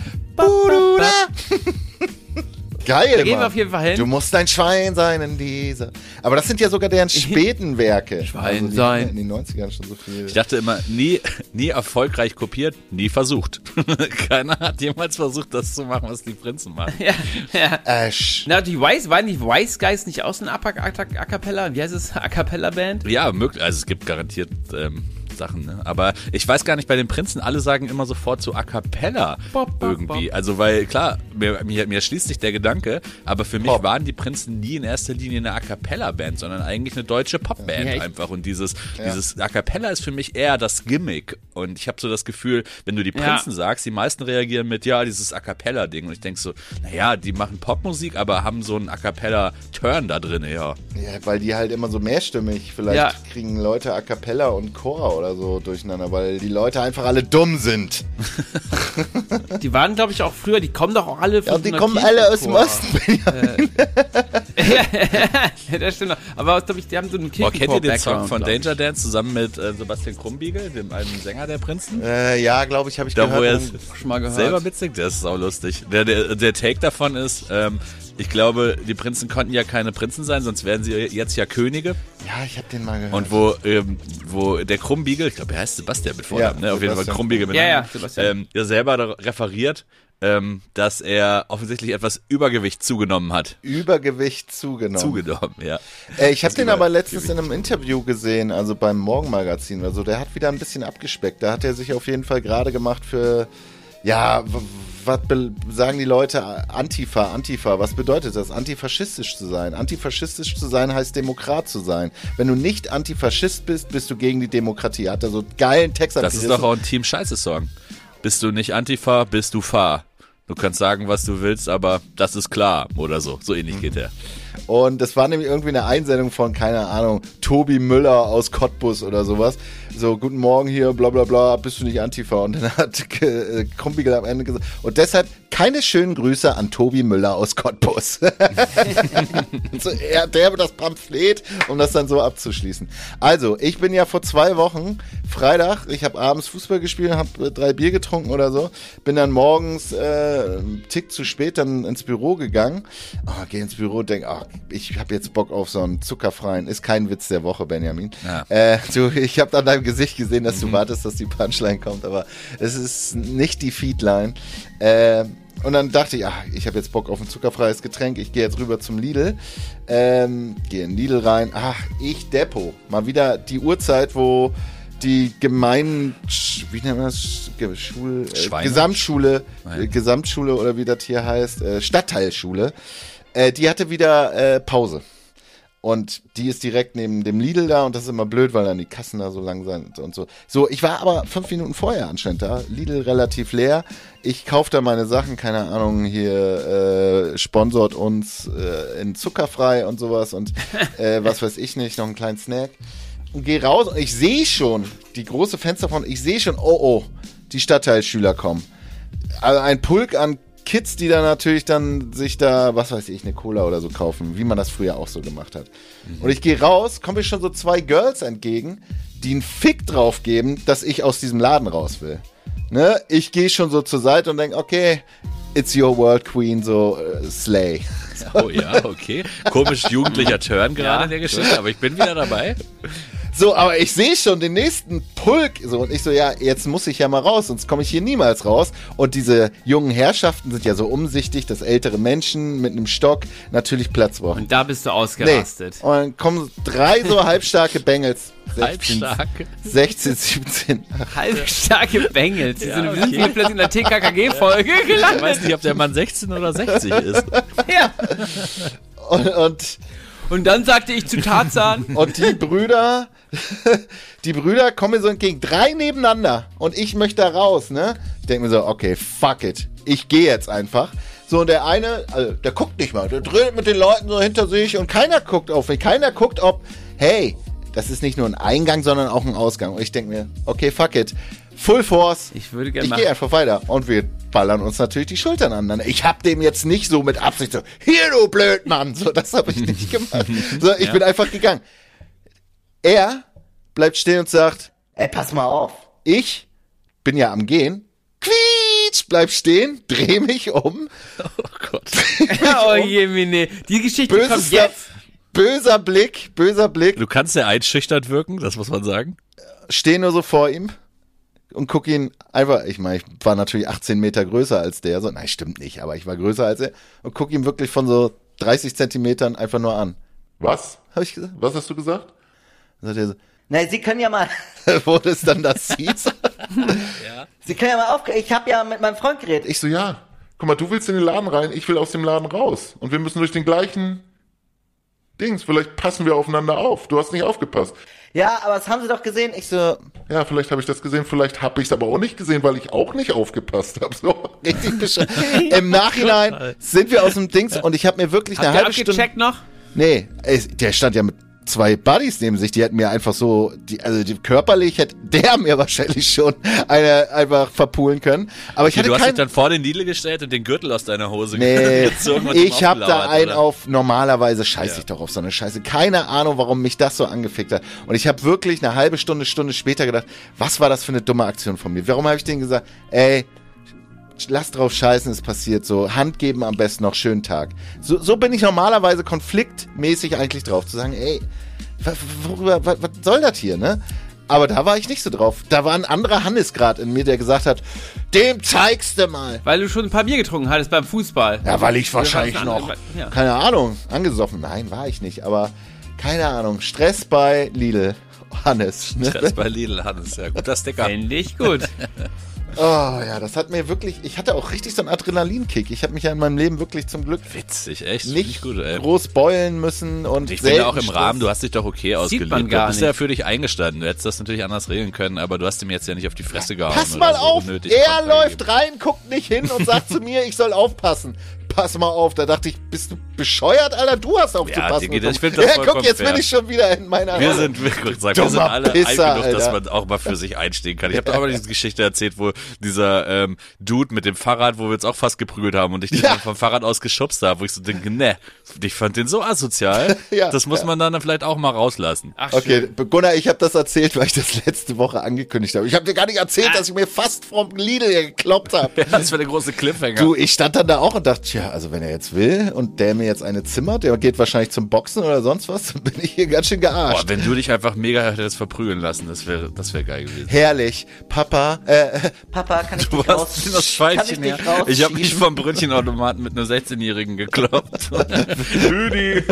Geil, Da gehen wir Mann. auf jeden Fall hin. Du musst ein Schwein sein in dieser. Aber das sind ja sogar deren späten Werke. Schwein die sein. haben in den 90ern schon so viel. Ich dachte immer, nie erfolgreich kopiert, nie versucht. Keiner hat jemals versucht, das zu machen, was die Prinzen machen. Ja, ja. Ash. Na, waren die Wise Guys nicht auch so eine A Cappella? Wie heißt es? A Cappella Band? Ja, möglich. Also es gibt garantiert Sachen, ne? Aber ich weiß gar nicht, bei den Prinzen, alle sagen immer sofort so A Cappella Bop, bop, irgendwie. bop. Also weil, klar, mir schließt sich der Gedanke, aber für mich Pop. waren die Prinzen nie in erster Linie eine A Cappella Band, sondern eigentlich eine deutsche Popband Ja, einfach. Und dieses A Cappella ist für mich eher das Gimmick. Und ich habe so das Gefühl, wenn du die Prinzen sagst, die meisten reagieren mit, ja, dieses A Cappella Ding. Und ich denk so, naja, die machen Popmusik, aber haben so einen A Cappella Turn da drin, ja. Ja, weil die halt immer so mehrstimmig. Vielleicht Ja. kriegen Leute A Cappella und Chor oder so durcheinander, weil die Leute einfach alle dumm sind. Die waren, glaube ich, auch früher, die kommen doch auch alle von Ja, und die so einer kommen alle aus dem Kirchenchor. Osten. Ja, das stimmt noch. Aber glaube ich, die haben so einen Boah, kennt ihr den Song Kirchenchor-Background, von glaub ich. Danger Dance zusammen mit Sebastian Krumbiegel, dem einen Sänger der Prinzen? Ja, glaube ich, habe ich Da, wo er gehört. Schon mal gehört. selber mitsingt, der ist saulustig. Der Take davon ist, ich glaube, die Prinzen konnten ja keine Prinzen sein, sonst wären sie jetzt ja Könige. Ja, ich habe den mal gehört. Und wo der Krumbiegel, ich glaube, er heißt Sebastian mit Vornamen, Ja, ne? Auf jeden Fall Sebastian. Krumbiegel mit Ja, ja, Namen. Sebastian. Der selber da referiert, dass er offensichtlich etwas Übergewicht zugenommen hat. Übergewicht zugenommen. Zugenommen, ja. Ich habe den aber letztens in einem Interview gesehen, also beim Morgenmagazin oder so. Der hat wieder ein bisschen abgespeckt. Da hat er sich auf jeden Fall gerade gemacht für, ja, sagen die Leute Antifa, was bedeutet das? Antifaschistisch zu sein. Antifaschistisch zu sein heißt Demokrat zu sein. Wenn du nicht Antifaschist bist, bist du gegen die Demokratie. Hat er so einen geilen Text. Das ist doch auch ein Team-Scheiße-Song. Bist du nicht Antifa, bist du Fa. Du kannst sagen, was du willst, aber das ist klar oder so. So ähnlich geht der. Und das war nämlich irgendwie eine Einsendung von, keine Ahnung, Tobi Müller aus Cottbus oder sowas. So, guten Morgen hier, bla bla bla, bist du nicht Antifa? Und dann hat Krumpigel am Ende gesagt, und deshalb keine schönen Grüße an Tobi Müller aus Cottbus. So, der das Pamphlet, um das dann so abzuschließen. Also, ich bin ja vor 2 Wochen, Freitag, ich habe abends Fußball gespielt, habe 3 Bier getrunken oder so, bin dann morgens einen Tick zu spät dann ins Büro gegangen. Geh ins Büro und denk, ich habe jetzt Bock auf so einen zuckerfreien, ist kein Witz der Woche, Benjamin. Ja. Ich habe an deinem Gesicht gesehen, dass du wartest, dass die Punchline kommt, aber es ist nicht die Feedline. Und dann dachte ich, ich habe jetzt Bock auf ein zuckerfreies Getränk, ich gehe jetzt rüber zum Lidl, gehe in Lidl rein, ich Depot, mal wieder die Uhrzeit, wo die gemeinen, wie nennt man das, Gesamtschule oder wie das hier heißt, Stadtteilschule, die hatte wieder Pause. Und die ist direkt neben dem Lidl da und das ist immer blöd, weil dann die Kassen da so lang sind und so. So, ich war aber 5 Minuten vorher anscheinend da. Lidl relativ leer. Ich kaufe da meine Sachen, keine Ahnung, hier sponsort uns in zuckerfrei und sowas und was weiß ich nicht, noch einen kleinen Snack. Und gehe raus und ich sehe schon, die große Fenster von, ich sehe schon, die Stadtteilschüler kommen. Also ein Pulk an Kids, die dann natürlich dann sich da, was weiß ich, eine Cola oder so kaufen, wie man das früher auch so gemacht hat. Und ich gehe raus, kommen mir schon so 2 Girls entgegen, die einen Fick drauf geben, dass ich aus diesem Laden raus will. Ne? Ich gehe schon so zur Seite und denke, okay, it's your world queen, so slay. Oh ja, okay. Komisch jugendlicher Turn gerade in der Geschichte, aber ich bin wieder dabei. So, aber ich sehe schon den nächsten Pulk. So, und ich so, jetzt muss ich ja mal raus, sonst komme ich hier niemals raus. Und diese jungen Herrschaften sind ja so umsichtig, dass ältere Menschen mit einem Stock natürlich Platz brauchen. Und da bist du ausgerastet. Nee. Und dann kommen 3 so halbstarke Bengels. 16, 17. Halbstarke Bengels. Wir sind hier plötzlich in der TKKG-Folge gelandet. Ich weiß nicht, ob der Mann 16 oder 60 ist. Ja. Und dann sagte ich zu Tarzan. Und die Brüder kommen mir so entgegen. 3 nebeneinander. Und ich möchte da raus, ne? Ich denke mir so, okay, fuck it. Ich gehe jetzt einfach. So, und der eine, also der guckt nicht mal. Der dreht mit den Leuten so hinter sich und keiner guckt auf mich. Keiner guckt, hey, das ist nicht nur ein Eingang, sondern auch ein Ausgang. Und ich denke mir, okay, fuck it. Full Force. Ich gehe einfach weiter. Und wir ballern uns natürlich die Schultern an. Ich hab dem jetzt nicht so mit Absicht so, hier du Blödmann. So, das habe ich nicht gemacht. So, ich bin einfach gegangen. Er bleibt stehen und sagt, ey, pass mal auf. Ich bin ja am Gehen. Quietsch, bleib stehen, dreh mich um. Oh Gott. Oh Jemine, die Geschichte kommt jetzt. Böser Blick. Du kannst ja einschüchternd wirken, das muss man sagen. Steh nur so vor ihm und guck ihn einfach, ich meine, ich war natürlich 18 Meter größer als der, so, nein, stimmt nicht, aber ich war größer als er und guck ihn wirklich von so 30 Zentimetern einfach nur an. Was? Hab ich gesagt? Was hast du gesagt? Dann sagt er so, Na, Sie können ja mal... wo das dann das hieß? Ja. Sie können ja mal ich habe ja mit meinem Freund geredet. Ich so, ja, guck mal, du willst in den Laden rein, ich will aus dem Laden raus. Und wir müssen durch den gleichen Dings, vielleicht passen wir aufeinander auf. Du hast nicht aufgepasst. Ja, aber das haben Sie doch gesehen. Ich so... Ja, vielleicht habe ich das gesehen, vielleicht habe ich es aber auch nicht gesehen, weil ich auch nicht aufgepasst habe. So. Richtig bescheuert. Im Nachhinein sind wir aus dem Dings und ich habe mir wirklich eine halbe Stunde... Habt ihr abgecheckt noch? Nee, der stand ja mit 2 Buddies neben sich, die hätten mir einfach so, körperlich hätte der mir wahrscheinlich schon einfach verpulen können. Aber ich hatte du hast dich dann vor den Lidl gestellt und den Gürtel aus deiner Hose gezogen. Ich hab da einen auf, normalerweise scheiße ich doch auf so eine Scheiße. Keine Ahnung, warum mich das so angefickt hat. Und ich habe wirklich eine halbe Stunde später gedacht, was war das für eine dumme Aktion von mir? Warum habe ich denen gesagt, ey, lass drauf scheißen, es passiert so. Hand geben am besten noch, schönen Tag. So bin ich normalerweise konfliktmäßig eigentlich drauf. Zu sagen, ey, was soll das hier, ne? Aber da war ich nicht so drauf. Da war ein anderer Hannes gerade in mir, der gesagt hat, dem zeigst du mal. Weil du schon ein paar Bier getrunken hattest beim Fußball. Ja, weil ich wahrscheinlich noch, keine Ahnung, angesoffen. Nein, war ich nicht, aber keine Ahnung. Stress bei Lidl, Hannes. Ne? Stress bei Lidl, Hannes, ja, guter Sticker. Finde ich gut. Oh ja, das hat mir wirklich, ich hatte auch richtig so einen Adrenalinkick. Ich habe mich ja in meinem Leben wirklich zum Glück Witzig, echt? nicht gut, ey. groß beulen müssen und Ich finde auch im Stress. Rahmen, du hast dich doch okay ausgelebt. man gar Du bist ja nicht. für dich eingestanden. Du hättest das natürlich anders regeln können, aber du hast ihm jetzt ja nicht auf die Fresse gehauen. Pass oder mal so auf, unnötig er Kontra läuft gegeben. rein, guckt nicht hin und sagt zu mir, ich soll aufpassen. Pass mal auf, da dachte ich, bist du bescheuert, Alter? Du hast aufzupassen. Digi, ich finde das ja, vollkommen guck, jetzt fair. bin ich schon wieder in meiner... Wir sind alle Dummer alt Pisser, genug, dass Alter. man auch mal für sich einstehen kann. Ich habe doch auch mal diese Geschichte erzählt, wo dieser Dude mit dem Fahrrad, wo wir uns auch fast geprügelt haben und ich den Ja. dann vom Fahrrad aus geschubst habe, wo ich so denke, ne, ich fand den so asozial, Ja, das muss man dann vielleicht auch mal rauslassen. Ach, Okay, Gunnar, ich habe das erzählt, weil ich das letzte Woche angekündigt habe. Ich habe dir gar nicht erzählt, dass ich mir fast vom Lidl hier gekloppt habe. Das war der große Cliffhanger. Du, ich stand dann da auch und dachte, tja, also wenn er jetzt will und der mir jetzt eine zimmert, der geht wahrscheinlich zum Boxen oder sonst was, dann bin ich hier ganz schön Boah, gearscht. wenn du dich einfach mega hättest verprügeln lassen, das wär geil gewesen. Herrlich. Papa, Papa, kann ich Du dich hast raus? das Pfeilchen dich her. Ich habe mich vom Brötchenautomaten mit einer 16-Jährigen gekloppt. Lüdi.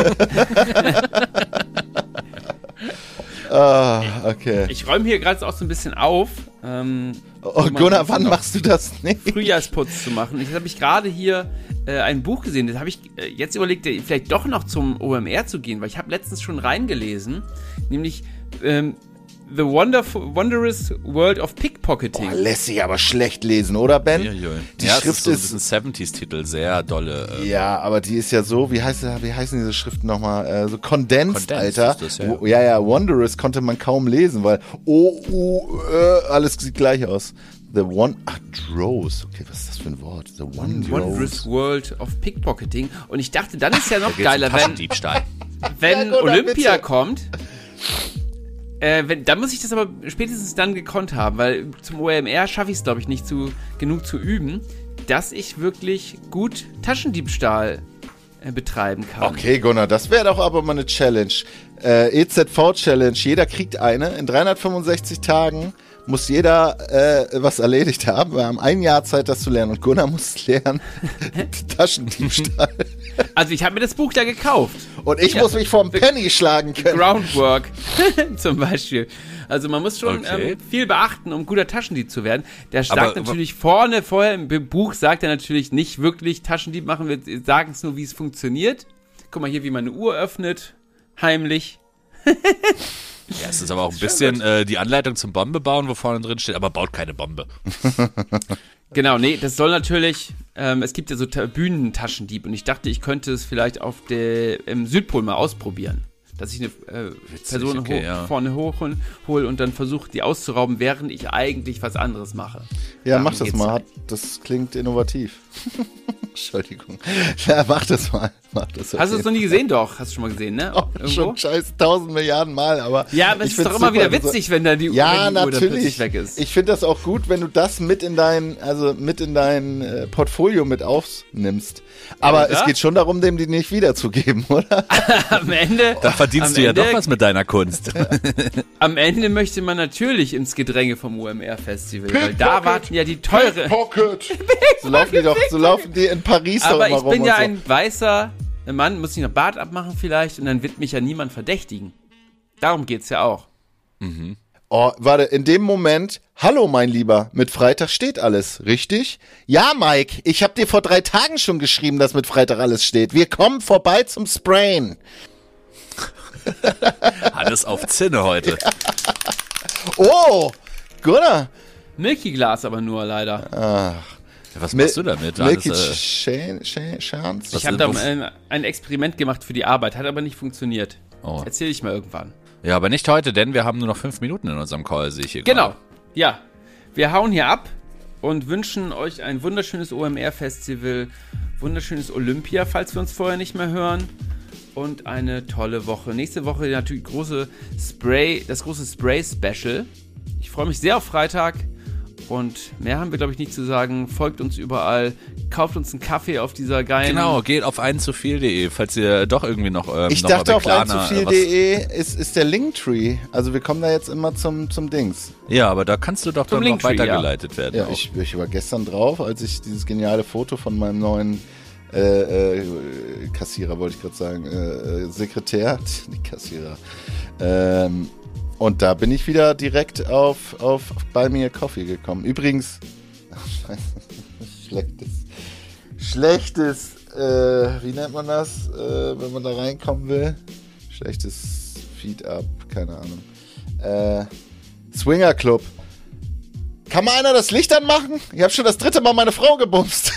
okay. Ich räume hier gerade auch so ein bisschen auf. Oh, Gunnar, wann machst du das nicht? Frühjahrsputz zu machen. Jetzt habe ich gerade hier ein Buch gesehen. Das habe ich jetzt überlegt, vielleicht doch noch zum OMR zu gehen, weil ich habe letztens schon reingelesen, nämlich The Wondrous World of Pickpocketing. Boah, lässt sich aber schlecht lesen, oder Ben? Die Ja, Schrift es ist so ein 70s-Titel, sehr dolle. Ja, aber die ist ja so, wie heißen diese Schriften nochmal? So condensed, Condensed Alter. ist das, ja. Ja, Wondrous konnte man kaum lesen, weil alles sieht gleich aus. Drows. Okay, was ist das für ein Wort? The Wondrous World of Pickpocketing. Und ich dachte, dann ist ja noch Da geht's geiler, um Taschendiebstahl. wenn Ja, Gunnar, Olympia bitte. kommt. Dann muss ich das aber spätestens dann gekonnt haben, weil zum OMR schaffe ich es, glaube ich, nicht genug zu üben, dass ich wirklich gut Taschendiebstahl betreiben kann. Okay, Gunnar, das wäre doch aber mal eine Challenge. EZV-Challenge, jeder kriegt eine. In 365 Tagen muss jeder was erledigt haben. Wir haben ein Jahr Zeit, das zu lernen. Und Gunnar muss lernen, Taschendiebstahl. Also ich habe mir das Buch ja gekauft. Und ich muss mich vom Penny schlagen können. Groundwork zum Beispiel. Also man muss schon Okay. viel beachten, um guter Taschendieb zu werden. Der sagt Aber- natürlich vorher im Buch sagt er natürlich nicht wirklich Taschendieb machen, wir sagen es nur, wie es funktioniert. Guck mal hier, wie man eine Uhr öffnet, heimlich. Ja, es ist aber auch ein bisschen die Anleitung zum Bombe bauen, wo vorne drin steht, aber baut keine Bombe. Genau, nee, das soll natürlich, es gibt ja so Bühnentaschendieb und ich dachte, ich könnte es vielleicht im Südpol mal ausprobieren. Dass ich eine Person okay, ja. vorne hochhole und dann versuche, die auszurauben, während ich eigentlich was anderes mache. Ja, Darum mach das geht's mal. halt. Das klingt innovativ. Entschuldigung. Ja, mach das mal. Hast du es noch nie gesehen? Doch, hast du schon mal gesehen, ne? Oh, Irgendwo? schon scheiß 1000 Milliarden Mal, aber Ja, aber es ich ist doch find's immer wieder super, witzig, wenn da die Uhr dann plötzlich natürlich. weg ist. Ich finde das auch gut, wenn du das mit in dein Portfolio mit aufnimmst. Aber oder? es geht schon darum, dem die nicht wiederzugeben, oder? Am Ende, Da verdienst am du ja Ende- doch was mit deiner Kunst. am Ende möchte man natürlich ins Gedränge vom UMR-Festival, weil da warten ja die teure. Pocket. So laufen die in Paris doch Aber immer ich rum bin ja und so. ein weißer Mann, muss ich noch Bart abmachen vielleicht und dann wird mich ja niemand verdächtigen. Darum geht's ja auch. Oh, warte, in dem Moment, hallo mein Lieber, mit Freitag steht alles, richtig? Ja, Mike, ich habe dir vor 3 Tagen schon geschrieben, dass mit Freitag alles steht. Wir kommen vorbei zum Sprayen. Alles auf Zinne heute. Oh, Gunnar. Milky Glas aber nur leider. Was machst du damit? Milky Alles, Chance. Ich habe da ein Experiment gemacht für die Arbeit, hat aber nicht funktioniert. Oh. Erzähle ich mal irgendwann. Ja, aber nicht heute, denn wir haben nur noch 5 Minuten in unserem Call, sehe ich hier Genau, gerade. ja. Wir hauen hier ab und wünschen euch ein wunderschönes OMR-Festival, wunderschönes Olympia, falls wir uns vorher nicht mehr hören. Und eine tolle Woche. Nächste Woche natürlich das große Spray-Special. Ich freue mich sehr auf Freitag. Und mehr haben wir, glaube ich, nicht zu sagen. Folgt uns überall. Kauft uns einen Kaffee auf dieser geilen... Genau, geht auf einzuviel.de, falls ihr doch irgendwie noch Ich noch mal dachte, bei auf Klarna, einzuviel.de ist der Linktree. Also wir kommen da jetzt immer zum Dings. Ja, aber da kannst du doch Zum dann noch Linktree, weitergeleitet werden. Ja, auch. ich war gestern drauf, als ich dieses geniale Foto von meinem neuen Kassierer, wollte ich gerade sagen, Sekretär, nicht Kassierer. Und da bin ich wieder direkt auf Buy Me a Coffee gekommen. Übrigens, Schlechtes, wie nennt man das, wenn man da reinkommen will? Schlechtes Feed-Up, keine Ahnung. Swinger Club. Kann mal einer das Licht anmachen? Ich habe schon das 3. Mal meine Frau gebumst.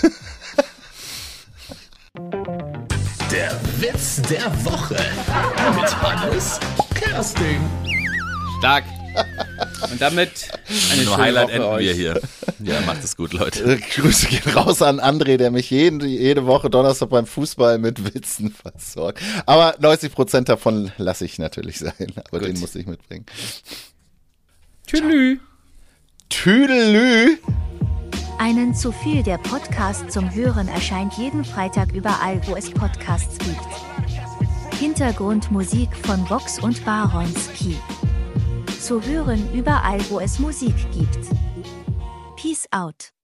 Der Witz der Woche mit Hannes Kersting. Stark. Und damit eine schöne Highlight Woche enden euch. wir hier. Ja, macht es gut, Leute. Grüße gehen raus an André, der mich jede Woche Donnerstag beim Fußball mit Witzen versorgt. Aber 90% davon lasse ich natürlich sein. Aber Gut. den muss ich mitbringen. Tschüss. Tüdelü. Einen zu viel der Podcast zum Hören erscheint jeden Freitag überall, wo es Podcasts gibt. Hintergrundmusik von Vox und Baronski. Zu hören überall, wo es Musik gibt. Peace out.